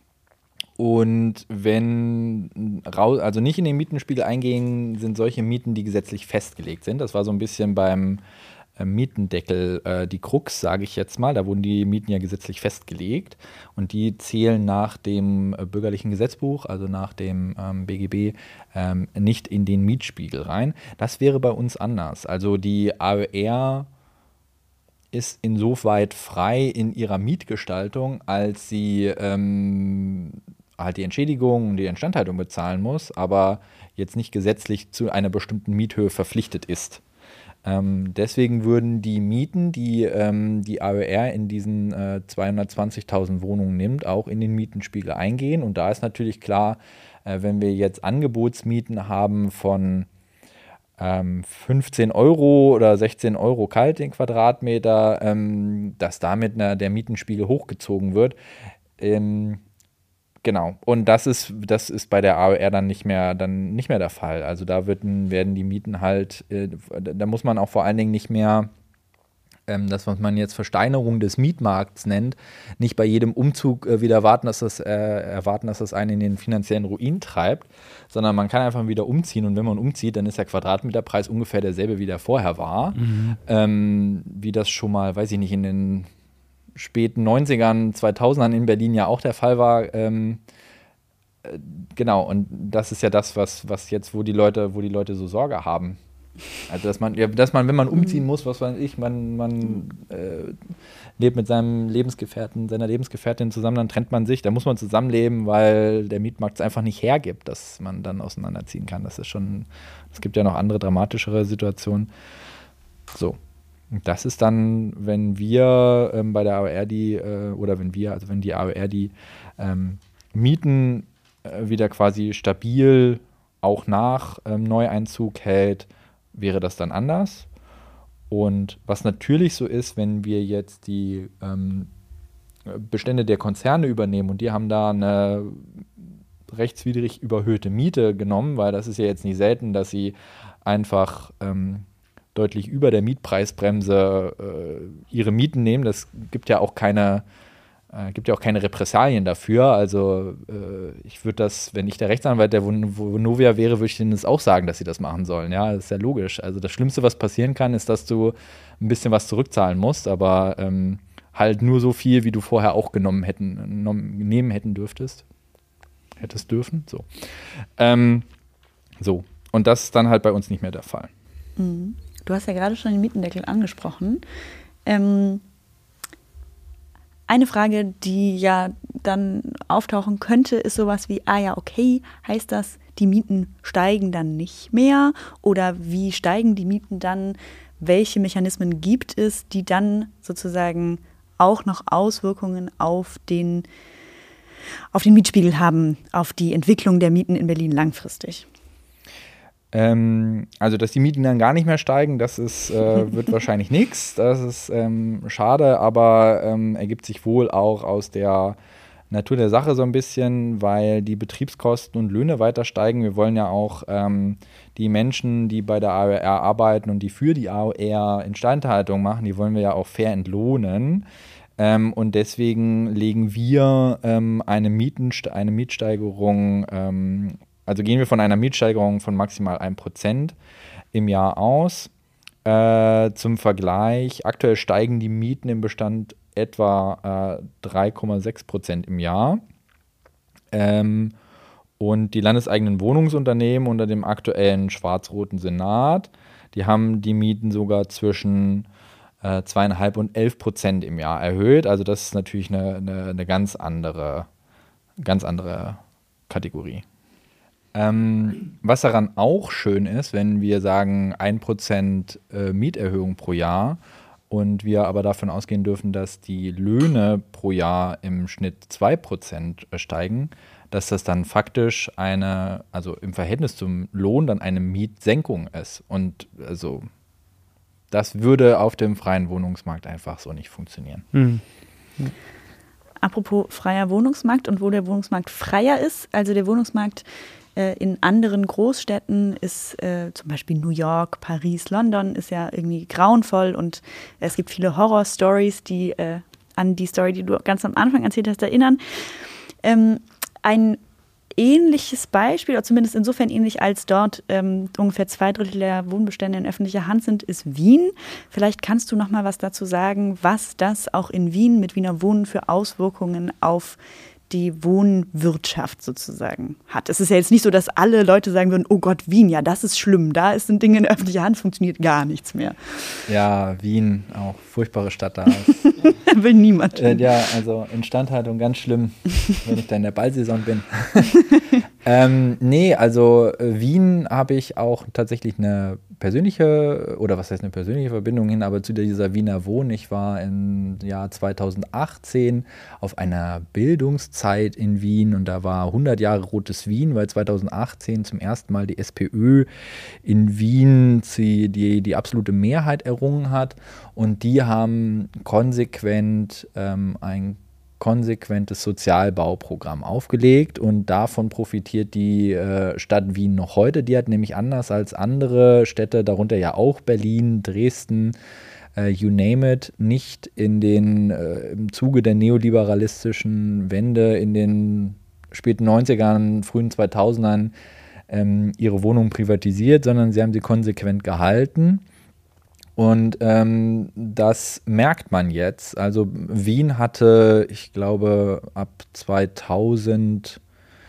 Und wenn, also nicht in den Mietenspiegel eingehen, sind solche Mieten, die gesetzlich festgelegt sind. Das war so ein bisschen beim Mietendeckel äh, die Krux, sage ich jetzt mal. Da wurden die Mieten ja gesetzlich festgelegt und die zählen nach dem äh, bürgerlichen Gesetzbuch, also nach dem ähm, B G B, ähm, nicht in den Mietspiegel rein. Das wäre bei uns anders. Also die A Ö R ist insoweit frei in ihrer Mietgestaltung, als sie ähm, halt die Entschädigung und die Instandhaltung bezahlen muss, aber jetzt nicht gesetzlich zu einer bestimmten Miethöhe verpflichtet ist. Ähm, deswegen würden die Mieten, die ähm, die A O R in diesen äh, zweihundertzwanzigtausend Wohnungen nimmt, auch in den Mietenspiegel eingehen. Und da ist natürlich klar, äh, wenn wir jetzt Angebotsmieten haben von ähm, fünfzehn Euro oder sechzehn Euro kalt den Quadratmeter, ähm, dass damit na, der Mietenspiegel hochgezogen wird. Ähm, Genau, und das ist, das ist bei der A O R dann nicht mehr, dann nicht mehr der Fall. Also da wird, werden die Mieten halt, äh, da muss man auch vor allen Dingen nicht mehr ähm, das, was man jetzt Versteinerung des Mietmarkts nennt, nicht bei jedem Umzug äh, wieder erwarten, dass das, äh, erwarten, dass das einen in den finanziellen Ruin treibt, sondern man kann einfach wieder umziehen und wenn man umzieht, dann ist der Quadratmeterpreis ungefähr derselbe, wie der vorher war. Mhm. Ähm, wie das schon mal, weiß ich nicht, in den späten neunzigern, zweitausendern in Berlin ja auch der Fall war. Ähm, äh, genau, und das ist ja das, was, was jetzt, wo die Leute, wo die Leute so Sorge haben. Also dass man, ja, dass man, wenn man umziehen muss, was weiß ich, man, man äh, lebt mit seinem Lebensgefährten, seiner Lebensgefährtin zusammen, dann trennt man sich, da muss man zusammenleben, weil der Mietmarkt es einfach nicht hergibt, dass man dann auseinanderziehen kann. Das ist schon, es gibt ja noch andere dramatischere Situationen. So. Das ist dann, wenn wir ähm, bei der A O R die, äh, oder wenn wir, also wenn die A O R die ähm, Mieten äh, wieder quasi stabil auch nach ähm, Neueinzug hält, wäre das dann anders. Und was natürlich so ist, wenn wir jetzt die ähm, Bestände der Konzerne übernehmen und die haben da eine rechtswidrig überhöhte Miete genommen, weil das ist ja jetzt nicht selten, dass sie einfach ähm, deutlich über der Mietpreisbremse äh, ihre Mieten nehmen. Das gibt ja auch keine, äh, gibt ja auch keine Repressalien dafür. Also äh, ich würde das, wenn ich der Rechtsanwalt der Vonovia wäre, würde ich denen das auch sagen, dass sie das machen sollen. Ja, das ist ja logisch. Also das Schlimmste, was passieren kann, ist, dass du ein bisschen was zurückzahlen musst, aber ähm, halt nur so viel, wie du vorher auch genommen hätten, nehmen hätten dürftest. Hättest dürfen. So. Ähm, so. Und das ist dann halt bei uns nicht mehr der Fall. Mhm. Du hast ja gerade schon den Mietendeckel angesprochen. Ähm, eine Frage, die ja dann auftauchen könnte, ist sowas wie, ah ja, okay, heißt das, die Mieten steigen dann nicht mehr? Oder wie steigen die Mieten dann? Welche Mechanismen gibt es, die dann sozusagen auch noch Auswirkungen auf den, auf den Mietspiegel haben, auf die Entwicklung der Mieten in Berlin langfristig? Ähm, also, dass die Mieten dann gar nicht mehr steigen, das ist, äh, wird wahrscheinlich nichts. Das ist ähm, schade, aber ähm, ergibt sich wohl auch aus der Natur der Sache so ein bisschen, weil die Betriebskosten und Löhne weiter steigen. Wir wollen ja auch ähm, die Menschen, die bei der A O R arbeiten und die für die A O R Instandhaltung machen, die wollen wir ja auch fair entlohnen. Ähm, und deswegen legen wir ähm, eine, Mietenste- eine Mietsteigerung ähm, Also gehen wir von einer Mietsteigerung von maximal ein Prozent im Jahr aus. Äh, zum Vergleich, aktuell steigen die Mieten im Bestand etwa äh, drei Komma sechs Prozent im Jahr. Ähm, und die landeseigenen Wohnungsunternehmen unter dem aktuellen schwarz-roten Senat, die haben die Mieten sogar zwischen äh, zwei Komma fünf und elf Prozent im Jahr erhöht. Also das ist natürlich eine, eine, eine ganz andere, ganz andere Kategorie. Ähm, was daran auch schön ist, wenn wir sagen ein Prozent äh, Mieterhöhung pro Jahr und wir aber davon ausgehen dürfen, dass die Löhne pro Jahr im Schnitt zwei Prozent steigen, dass das dann faktisch eine, also im Verhältnis zum Lohn dann eine Mietsenkung ist. Und also das würde auf dem freien Wohnungsmarkt einfach so nicht funktionieren. Mhm. Apropos freier Wohnungsmarkt und wo der Wohnungsmarkt freier ist, also der Wohnungsmarkt in anderen Großstädten ist äh, zum Beispiel New York, Paris, London ist ja irgendwie grauenvoll und es gibt viele Horror-Stories, die äh, an die Story, die du ganz am Anfang erzählt hast, erinnern. Ähm, ein ähnliches Beispiel, oder zumindest insofern ähnlich, als dort ähm, ungefähr zwei Drittel der Wohnbestände in öffentlicher Hand sind, ist Wien. Vielleicht kannst du noch mal was dazu sagen, was das auch in Wien mit Wiener Wohnen für Auswirkungen auf die Wohnwirtschaft sozusagen hat. Es ist ja jetzt nicht so, dass alle Leute sagen würden, oh Gott, Wien, ja, das ist schlimm, da ist ein Ding in öffentlicher Hand, funktioniert gar nichts mehr. Ja, Wien, auch furchtbare Stadt da. Will niemand. Äh, ja, also Instandhaltung ganz schlimm, wenn ich da in der Ballsaison bin. Ähm, nee, also äh, Wien habe ich auch tatsächlich eine persönliche, oder was heißt eine persönliche Verbindung hin, aber zu dieser Wiener Wohn. Ich war im Jahr zweitausendachtzehn auf einer Bildungszeit in Wien und da war hundert Jahre Rotes Wien, weil zweitausendachtzehn zum ersten Mal die SPÖ in Wien die, die, die absolute Mehrheit errungen hat und die haben konsequent ähm, ein konsequentes Sozialbauprogramm aufgelegt und davon profitiert die äh, Stadt Wien noch heute. Die hat nämlich anders als andere Städte, darunter ja auch Berlin, Dresden, äh, you name it, nicht in den, äh, im Zuge der neoliberalistischen Wende in den späten neunzigern, frühen zweitausendern ähm, ihre Wohnungen privatisiert, sondern sie haben sie konsequent gehalten. Und ähm, das merkt man jetzt. Also Wien hatte, ich glaube, ab zweitausend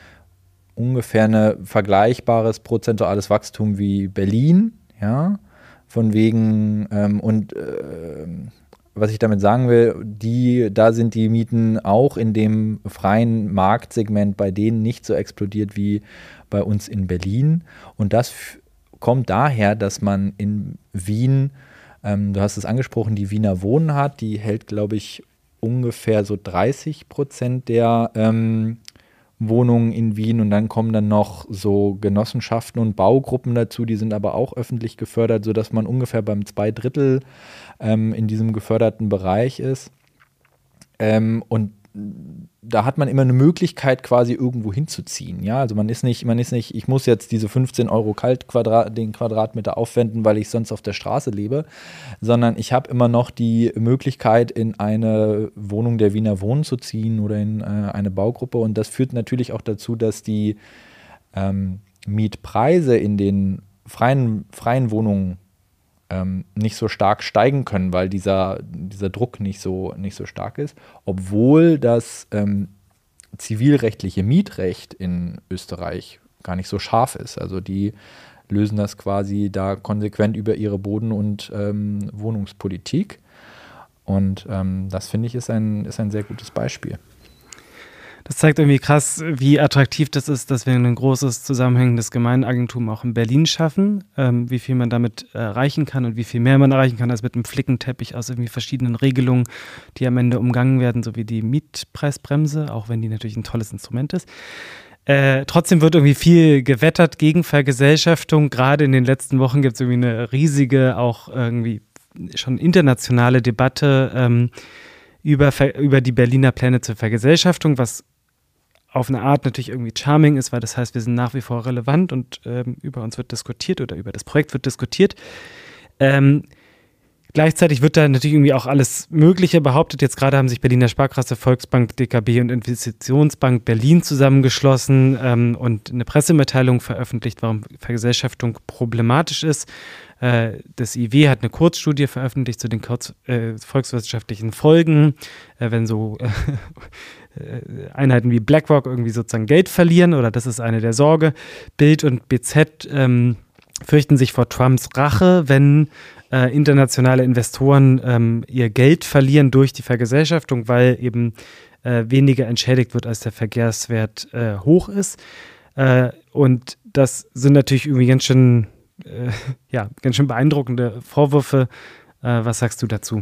ungefähr ein vergleichbares prozentuales Wachstum wie Berlin. Ja, von wegen, ähm, und äh, was ich damit sagen will, die, da sind die Mieten auch in dem freien Marktsegment bei denen nicht so explodiert wie bei uns in Berlin. Und das f- kommt daher, dass man in Wien, Ähm, du hast es angesprochen, die Wiener Wohnen hat, die hält, glaube ich, ungefähr so dreißig Prozent der ähm, Wohnungen in Wien und dann kommen dann noch so Genossenschaften und Baugruppen dazu, die sind aber auch öffentlich gefördert, sodass man ungefähr beim zwei Drittel ähm, in diesem geförderten Bereich ist. Ähm, und da hat man immer eine Möglichkeit, quasi irgendwo hinzuziehen. Ja, also man ist nicht, man ist nicht, ich muss jetzt diese fünfzehn Euro kalt Quadrat, den Quadratmeter aufwenden, weil ich sonst auf der Straße lebe, sondern ich habe immer noch die Möglichkeit, in eine Wohnung der Wiener Wohnen zu ziehen oder in äh, eine Baugruppe. Und das führt natürlich auch dazu, dass die ähm, Mietpreise in den freien, freien Wohnungen Ähm, nicht so stark steigen können, weil dieser, dieser Druck nicht so, nicht so stark ist, obwohl das ähm, zivilrechtliche Mietrecht in Österreich gar nicht so scharf ist. Also die lösen das quasi da konsequent über ihre Boden- und ähm, Wohnungspolitik. Und ähm, das, finde ich, ist ein, ist ein sehr gutes Beispiel. Das zeigt irgendwie krass, wie attraktiv das ist, dass wir ein großes zusammenhängendes Gemeineigentum auch in Berlin schaffen, ähm, wie viel man damit erreichen kann und wie viel mehr man erreichen kann als mit einem Flickenteppich aus irgendwie verschiedenen Regelungen, die am Ende umgangen werden, so wie die Mietpreisbremse, auch wenn die natürlich ein tolles Instrument ist. Äh, trotzdem wird irgendwie viel gewettert gegen Vergesellschaftung. Gerade in den letzten Wochen gibt es irgendwie eine riesige, auch irgendwie schon internationale Debatte ähm, über, über die Berliner Pläne zur Vergesellschaftung, was auf eine Art natürlich irgendwie charming ist, weil das heißt, wir sind nach wie vor relevant und ähm, über uns wird diskutiert oder über das Projekt wird diskutiert. Ähm, gleichzeitig wird da natürlich irgendwie auch alles Mögliche behauptet. Jetzt gerade haben sich Berliner Sparkasse, Volksbank, D K B und Investitionsbank Berlin zusammengeschlossen ähm, und eine Pressemitteilung veröffentlicht, warum Vergesellschaftung problematisch ist. Äh, das I W hat eine Kurzstudie veröffentlicht zu den kurz, äh, volkswirtschaftlichen Folgen, äh, wenn so äh, Einheiten wie BlackRock irgendwie sozusagen Geld verlieren, oder das ist eine der Sorge. Bild und B Z ähm, fürchten sich vor Trumps Rache, wenn äh, internationale Investoren ähm, ihr Geld verlieren durch die Vergesellschaftung, weil eben äh, weniger entschädigt wird, als der Verkehrswert äh, hoch ist. Äh, und das sind natürlich irgendwie ganz schön, äh, ja, ganz schön beeindruckende Vorwürfe. Äh, was sagst du dazu?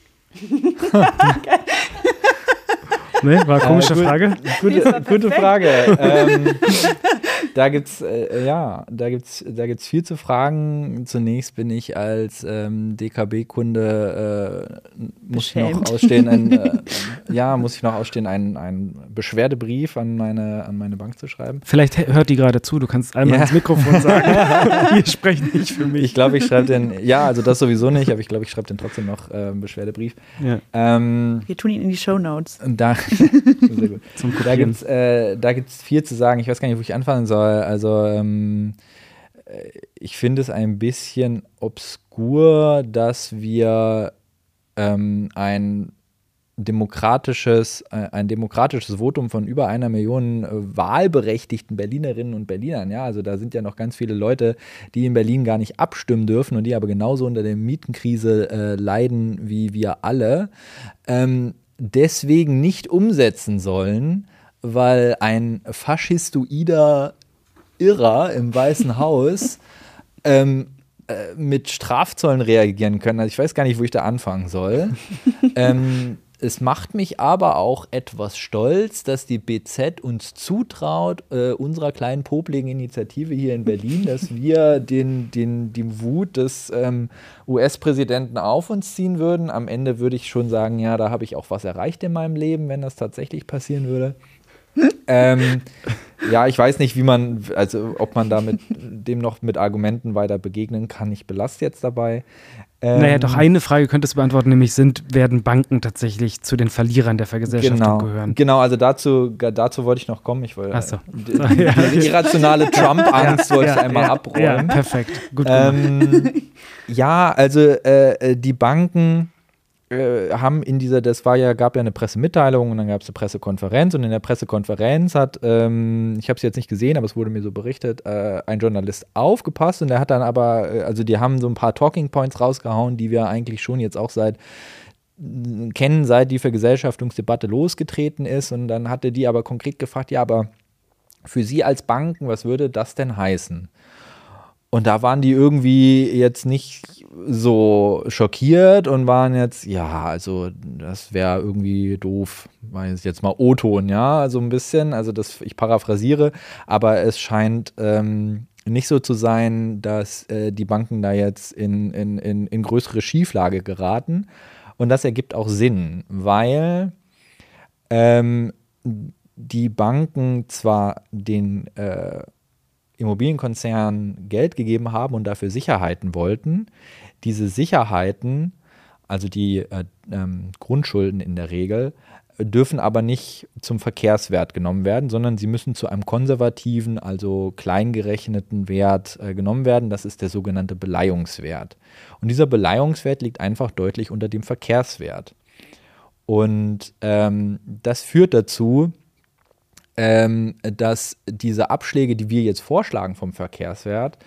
Ne, war eine komische äh, gut, Frage. Gute, gute Frage. ähm, da gibt's äh, ja, da gibt's, da gibt's viel zu fragen. Zunächst bin ich als ähm, D K B-Kunde äh, muss ich noch ausstehen, ein, äh, ja, muss ich noch ausstehen, einen, einen Beschwerdebrief an meine, an meine Bank zu schreiben. Vielleicht hört die gerade zu. Du kannst einmal ja. ins Mikrofon sagen. Wir sprechen nicht für mich. Ich glaube, ich schreibe den. Ja, also das sowieso nicht, aber ich glaube, ich schreibe den trotzdem noch äh, einen Beschwerdebrief. Ja. Ähm, Wir tun ihn in die Shownotes. Da Sehr gut. Zum da gibt es äh, da gibt's viel zu sagen. Ich weiß gar nicht, wo ich anfangen soll. Also ähm, ich finde es ein bisschen obskur, dass wir ähm, ein demokratisches, äh, ein demokratisches Votum von über einer Million äh, wahlberechtigten Berlinerinnen und Berlinern, ja, also da sind ja noch ganz viele Leute, die in Berlin gar nicht abstimmen dürfen und die aber genauso unter der Mietenkrise äh, leiden wie wir alle, ähm, deswegen nicht umsetzen sollen, weil ein faschistoider Irrer im Weißen Haus ähm, äh, mit Strafzollen reagieren können. Also ich weiß gar nicht, wo ich da anfangen soll. ähm, Es macht mich aber auch etwas stolz, dass die B Z uns zutraut, äh, unserer kleinen popligen Initiative hier in Berlin, dass wir den, den, die Wut des ähm, U S-Präsidenten auf uns ziehen würden. Am Ende würde ich schon sagen, ja, da habe ich auch was erreicht in meinem Leben, wenn das tatsächlich passieren würde. ähm, ja, ich weiß nicht, wie man, also ob man damit dem noch mit Argumenten weiter begegnen kann. Ich belasse jetzt dabei. Ähm, naja, doch eine Frage könntest du beantworten, nämlich sind, werden Banken tatsächlich zu den Verlierern der Vergesellschaftung genau, gehören? Genau, also dazu, dazu wollte ich noch kommen. Ich wollte, Ach so. die, die irrationale Trump-Angst wollte ich einmal ja, abräumen. Ja, perfekt, gut gemacht. Ähm, ja, also äh, die Banken äh, haben in dieser, das war ja, gab ja eine Pressemitteilung und dann gab es eine Pressekonferenz und in der Pressekonferenz hat, ähm, ich habe es jetzt nicht gesehen, aber es wurde mir so berichtet, äh, ein Journalist aufgepasst und der hat dann aber, äh, also die haben so ein paar Talking Points rausgehauen, die wir eigentlich schon jetzt auch seit kennen, seit die Vergesellschaftungsdebatte losgetreten ist und dann hatte die aber konkret gefragt, ja, aber für Sie als Banken, was würde das denn heißen? Und da waren die irgendwie jetzt nicht so schockiert und waren jetzt, ja, also das wäre irgendwie doof, war jetzt mal O-Ton, ja, so ein bisschen, also das, ich paraphrasiere, aber es scheint ähm, nicht so zu sein, dass äh, die Banken da jetzt in, in, in, in größere Schieflage geraten und das ergibt auch Sinn, weil ähm, die Banken zwar den äh, Immobilienkonzernen Geld gegeben haben und dafür Sicherheiten wollten. Diese Sicherheiten, also die äh, ähm, Grundschulden in der Regel, dürfen aber nicht zum Verkehrswert genommen werden, sondern sie müssen zu einem konservativen, also kleingerechneten Wert äh, genommen werden. Das ist der sogenannte Beleihungswert. Und dieser Beleihungswert liegt einfach deutlich unter dem Verkehrswert. Und ähm, das führt dazu, Ähm, dass diese Abschläge, die wir jetzt vorschlagen vom Verkehrswert,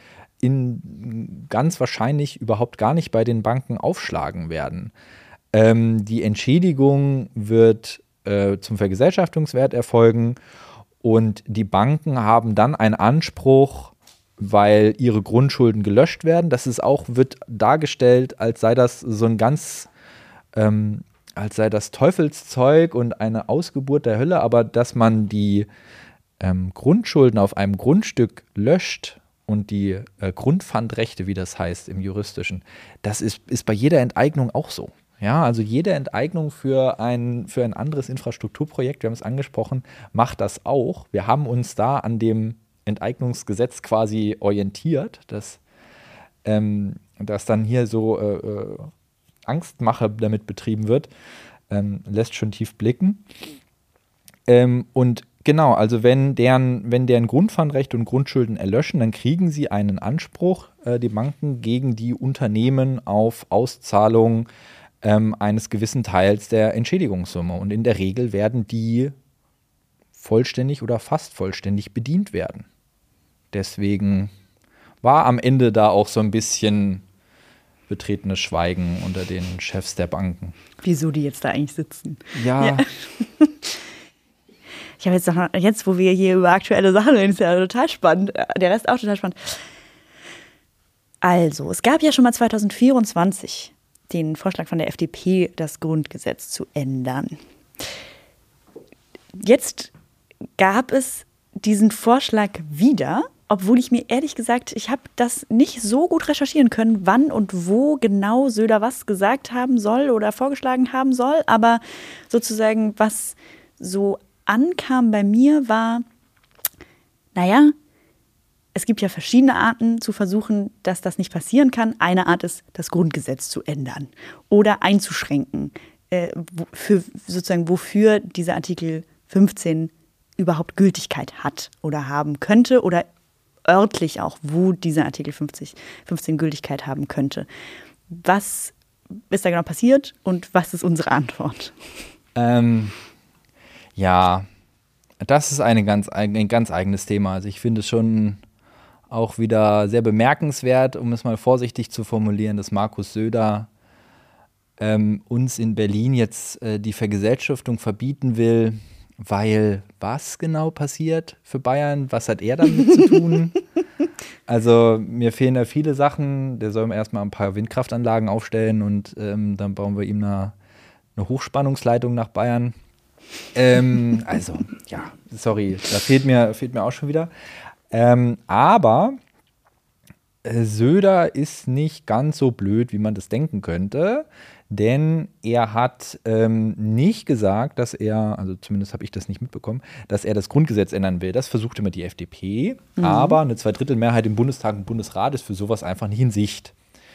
in ganz wahrscheinlich überhaupt gar nicht bei den Banken aufschlagen werden. Ähm, die Entschädigung wird äh, zum Vergesellschaftungswert erfolgen und die Banken haben dann einen Anspruch, weil ihre Grundschulden gelöscht werden. Das ist auch, wird dargestellt, als sei das so ein ganz ähm, als sei das Teufelszeug und eine Ausgeburt der Hölle, aber dass man die ähm, Grundschulden auf einem Grundstück löscht und die äh, Grundpfandrechte, wie das heißt im Juristischen, das ist, ist bei jeder Enteignung auch so. Ja, also jede Enteignung für ein, für ein anderes Infrastrukturprojekt, wir haben es angesprochen, macht das auch. Wir haben uns da an dem Enteignungsgesetz quasi orientiert, dass, ähm, dass dann hier so äh, äh, Angstmache damit betrieben wird, ähm, lässt schon tief blicken. Ähm, und genau, also wenn deren, wenn deren Grundpfandrecht und Grundschulden erlöschen, dann kriegen sie einen Anspruch, äh, die Banken, gegen die Unternehmen auf Auszahlung ähm, eines gewissen Teils der Entschädigungssumme. Und in der Regel werden die vollständig oder fast vollständig bedient werden. Deswegen war am Ende da auch so ein bisschen betretenes Schweigen unter den Chefs der Banken. Wieso die jetzt da eigentlich sitzen? Ja. ja. Ich habe jetzt noch, jetzt, wo wir hier über aktuelle Sachen reden, ist ja total spannend. Der Rest auch total spannend. Also, es gab ja schon mal zwanzig vierundzwanzig den Vorschlag von der F D P, das Grundgesetz zu ändern. Jetzt gab es diesen Vorschlag wieder, obwohl ich mir ehrlich gesagt, ich habe das nicht so gut recherchieren können, wann und wo genau Söder was gesagt haben soll oder vorgeschlagen haben soll. Aber sozusagen, was so ankam bei mir, war, naja, es gibt ja verschiedene Arten zu versuchen, dass das nicht passieren kann. Eine Art ist, das Grundgesetz zu ändern oder einzuschränken, äh, für, sozusagen wofür dieser Artikel fünfzehn überhaupt Gültigkeit hat oder haben könnte oder örtlich auch, wo dieser Artikel fünfzig, fünfzehn Gültigkeit haben könnte. Was ist da genau passiert und was ist unsere Antwort? Ähm, ja, das ist eine ganz, ein ganz eigenes Thema. Also ich finde es schon auch wieder sehr bemerkenswert, um es mal vorsichtig zu formulieren, dass Markus Söder ähm, uns in Berlin jetzt äh, die Vergesellschaftung verbieten will, weil was genau passiert für Bayern? Was hat er damit zu tun? Also mir fehlen da viele Sachen. Der soll erstmal ein paar Windkraftanlagen aufstellen und ähm, dann bauen wir ihm eine, eine Hochspannungsleitung nach Bayern. ähm, also, ja, sorry, da fehlt mir, fehlt mir auch schon wieder. Ähm, aber äh, Söder ist nicht ganz so blöd, wie man das denken könnte. Denn er hat ähm, nicht gesagt, dass er, also zumindest habe ich das nicht mitbekommen, dass er das Grundgesetz ändern will. Das versucht immer die F D P. Mhm. Aber eine Zweidrittelmehrheit im Bundestag und Bundesrat ist für sowas einfach nicht in Sicht.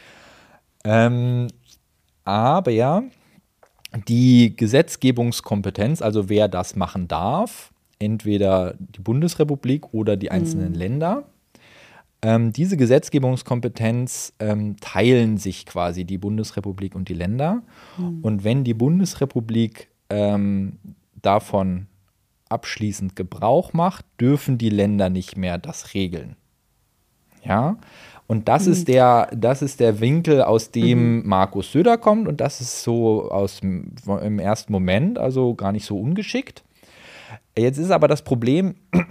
Ähm, aber ja, die Gesetzgebungskompetenz, also wer das machen darf, entweder die Bundesrepublik oder die einzelnen mhm. Länder, Ähm, diese Gesetzgebungskompetenz ähm, teilen sich quasi die Bundesrepublik und die Länder. Mhm. Und wenn die Bundesrepublik ähm, davon abschließend Gebrauch macht, dürfen die Länder nicht mehr das regeln. Ja, und das, mhm. ist, der, das ist der Winkel, aus dem mhm. Markus Söder kommt. Und das ist so aus dem, im ersten Moment, also gar nicht so ungeschickt. Jetzt ist aber das Problem,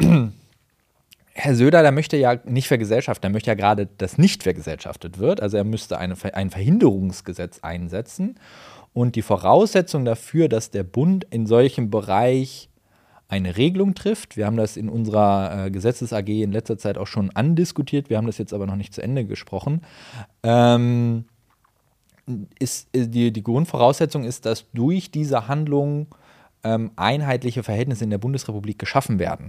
Herr Söder, der möchte ja nicht vergesellschaften, der möchte ja gerade, dass nicht vergesellschaftet wird. Also er müsste eine, ein Verhinderungsgesetz einsetzen. Und die Voraussetzung dafür, dass der Bund in solchem Bereich eine Regelung trifft, wir haben das in unserer äh, Gesetzes-A G in letzter Zeit auch schon andiskutiert, wir haben das jetzt aber noch nicht zu Ende gesprochen, ähm, ist, die, die Grundvoraussetzung ist, dass durch diese Handlung ähm, einheitliche Verhältnisse in der Bundesrepublik geschaffen werden.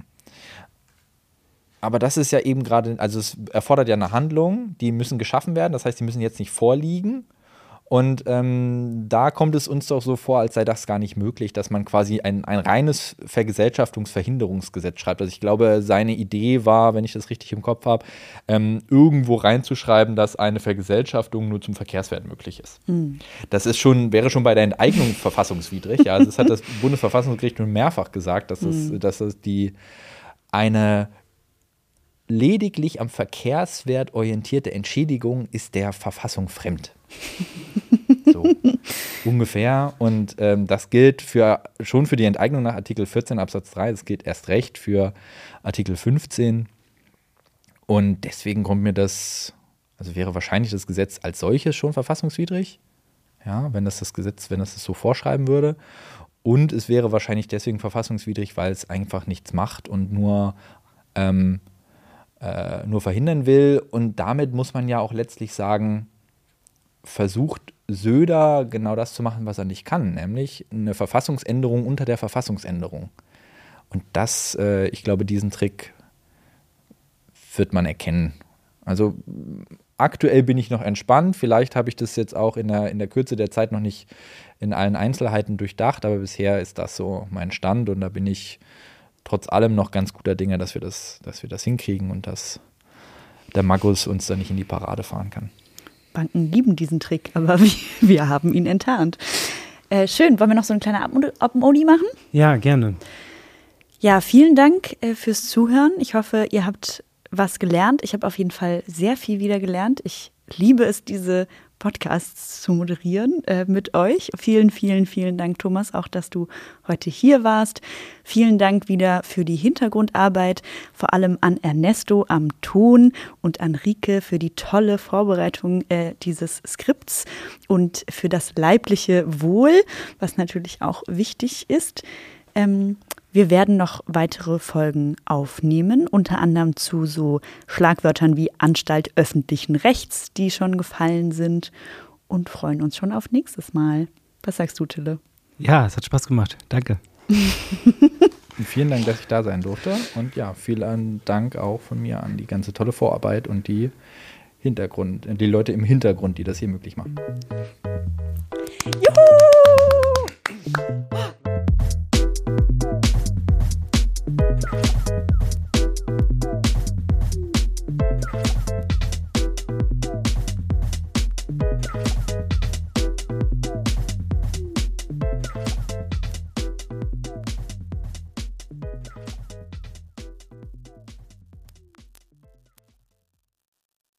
Aber das ist ja eben gerade, also es erfordert ja eine Handlung, die müssen geschaffen werden, das heißt, die müssen jetzt nicht vorliegen. Und ähm, da kommt es uns doch so vor, als sei das gar nicht möglich, dass man quasi ein, ein reines Vergesellschaftungsverhinderungsgesetz schreibt. Also ich glaube, seine Idee war, wenn ich das richtig im Kopf habe, ähm, irgendwo reinzuschreiben, dass eine Vergesellschaftung nur zum Verkehrswert möglich ist. Mhm. Das ist schon, wäre schon bei der Enteignung verfassungswidrig. Ja, also das hat das Bundesverfassungsgericht nun mehrfach gesagt, dass es, mhm. dass es die eine lediglich am Verkehrswert orientierte Entschädigung ist der Verfassung fremd. So ungefähr. Und ähm, das gilt für, schon für die Enteignung nach Artikel vierzehn Absatz drei. Das gilt erst recht für Artikel fünfzehn. Und deswegen kommt mir das, also wäre wahrscheinlich das Gesetz als solches schon verfassungswidrig. Ja, wenn das das Gesetz, wenn das das so vorschreiben würde. Und es wäre wahrscheinlich deswegen verfassungswidrig, weil es einfach nichts macht und nur ähm, Äh, nur verhindern will. Und damit muss man ja auch letztlich sagen, versucht Söder genau das zu machen, was er nicht kann, nämlich eine Verfassungsänderung unter der Verfassungsänderung. Und das, äh, ich glaube, diesen Trick wird man erkennen. Also aktuell bin ich noch entspannt, vielleicht habe ich das jetzt auch in der, in der Kürze der Zeit noch nicht in allen Einzelheiten durchdacht, aber bisher ist das so mein Stand und da bin ich trotz allem noch ganz guter Dinge, dass wir das, dass wir das hinkriegen und dass der Magus uns da nicht in die Parade fahren kann. Banken lieben diesen Trick, aber wir, wir haben ihn enttarnt. Äh, schön, wollen wir noch so ein kleiner Abmodi machen? Ja, gerne. Ja, vielen Dank äh, fürs Zuhören. Ich hoffe, ihr habt was gelernt. Ich habe auf jeden Fall sehr viel wieder gelernt. Ich liebe es, diese Podcasts zu moderieren äh, mit euch. Vielen, vielen, vielen Dank, Thomas, auch, dass du heute hier warst. Vielen Dank wieder für die Hintergrundarbeit, vor allem an Ernesto am Ton und an Rike für die tolle Vorbereitung äh, dieses Skripts und für das leibliche Wohl, was natürlich auch wichtig ist. Ähm, Wir werden noch weitere Folgen aufnehmen, unter anderem zu so Schlagwörtern wie Anstalt öffentlichen Rechts, die schon gefallen sind, und freuen uns schon auf nächstes Mal. Was sagst du, Tille? Ja, es hat Spaß gemacht. Danke. Vielen Dank, dass ich da sein durfte. Und ja, vielen Dank auch von mir an die ganze tolle Vorarbeit und die Hintergrund, die Leute im Hintergrund, die das hier möglich machen. Juhu!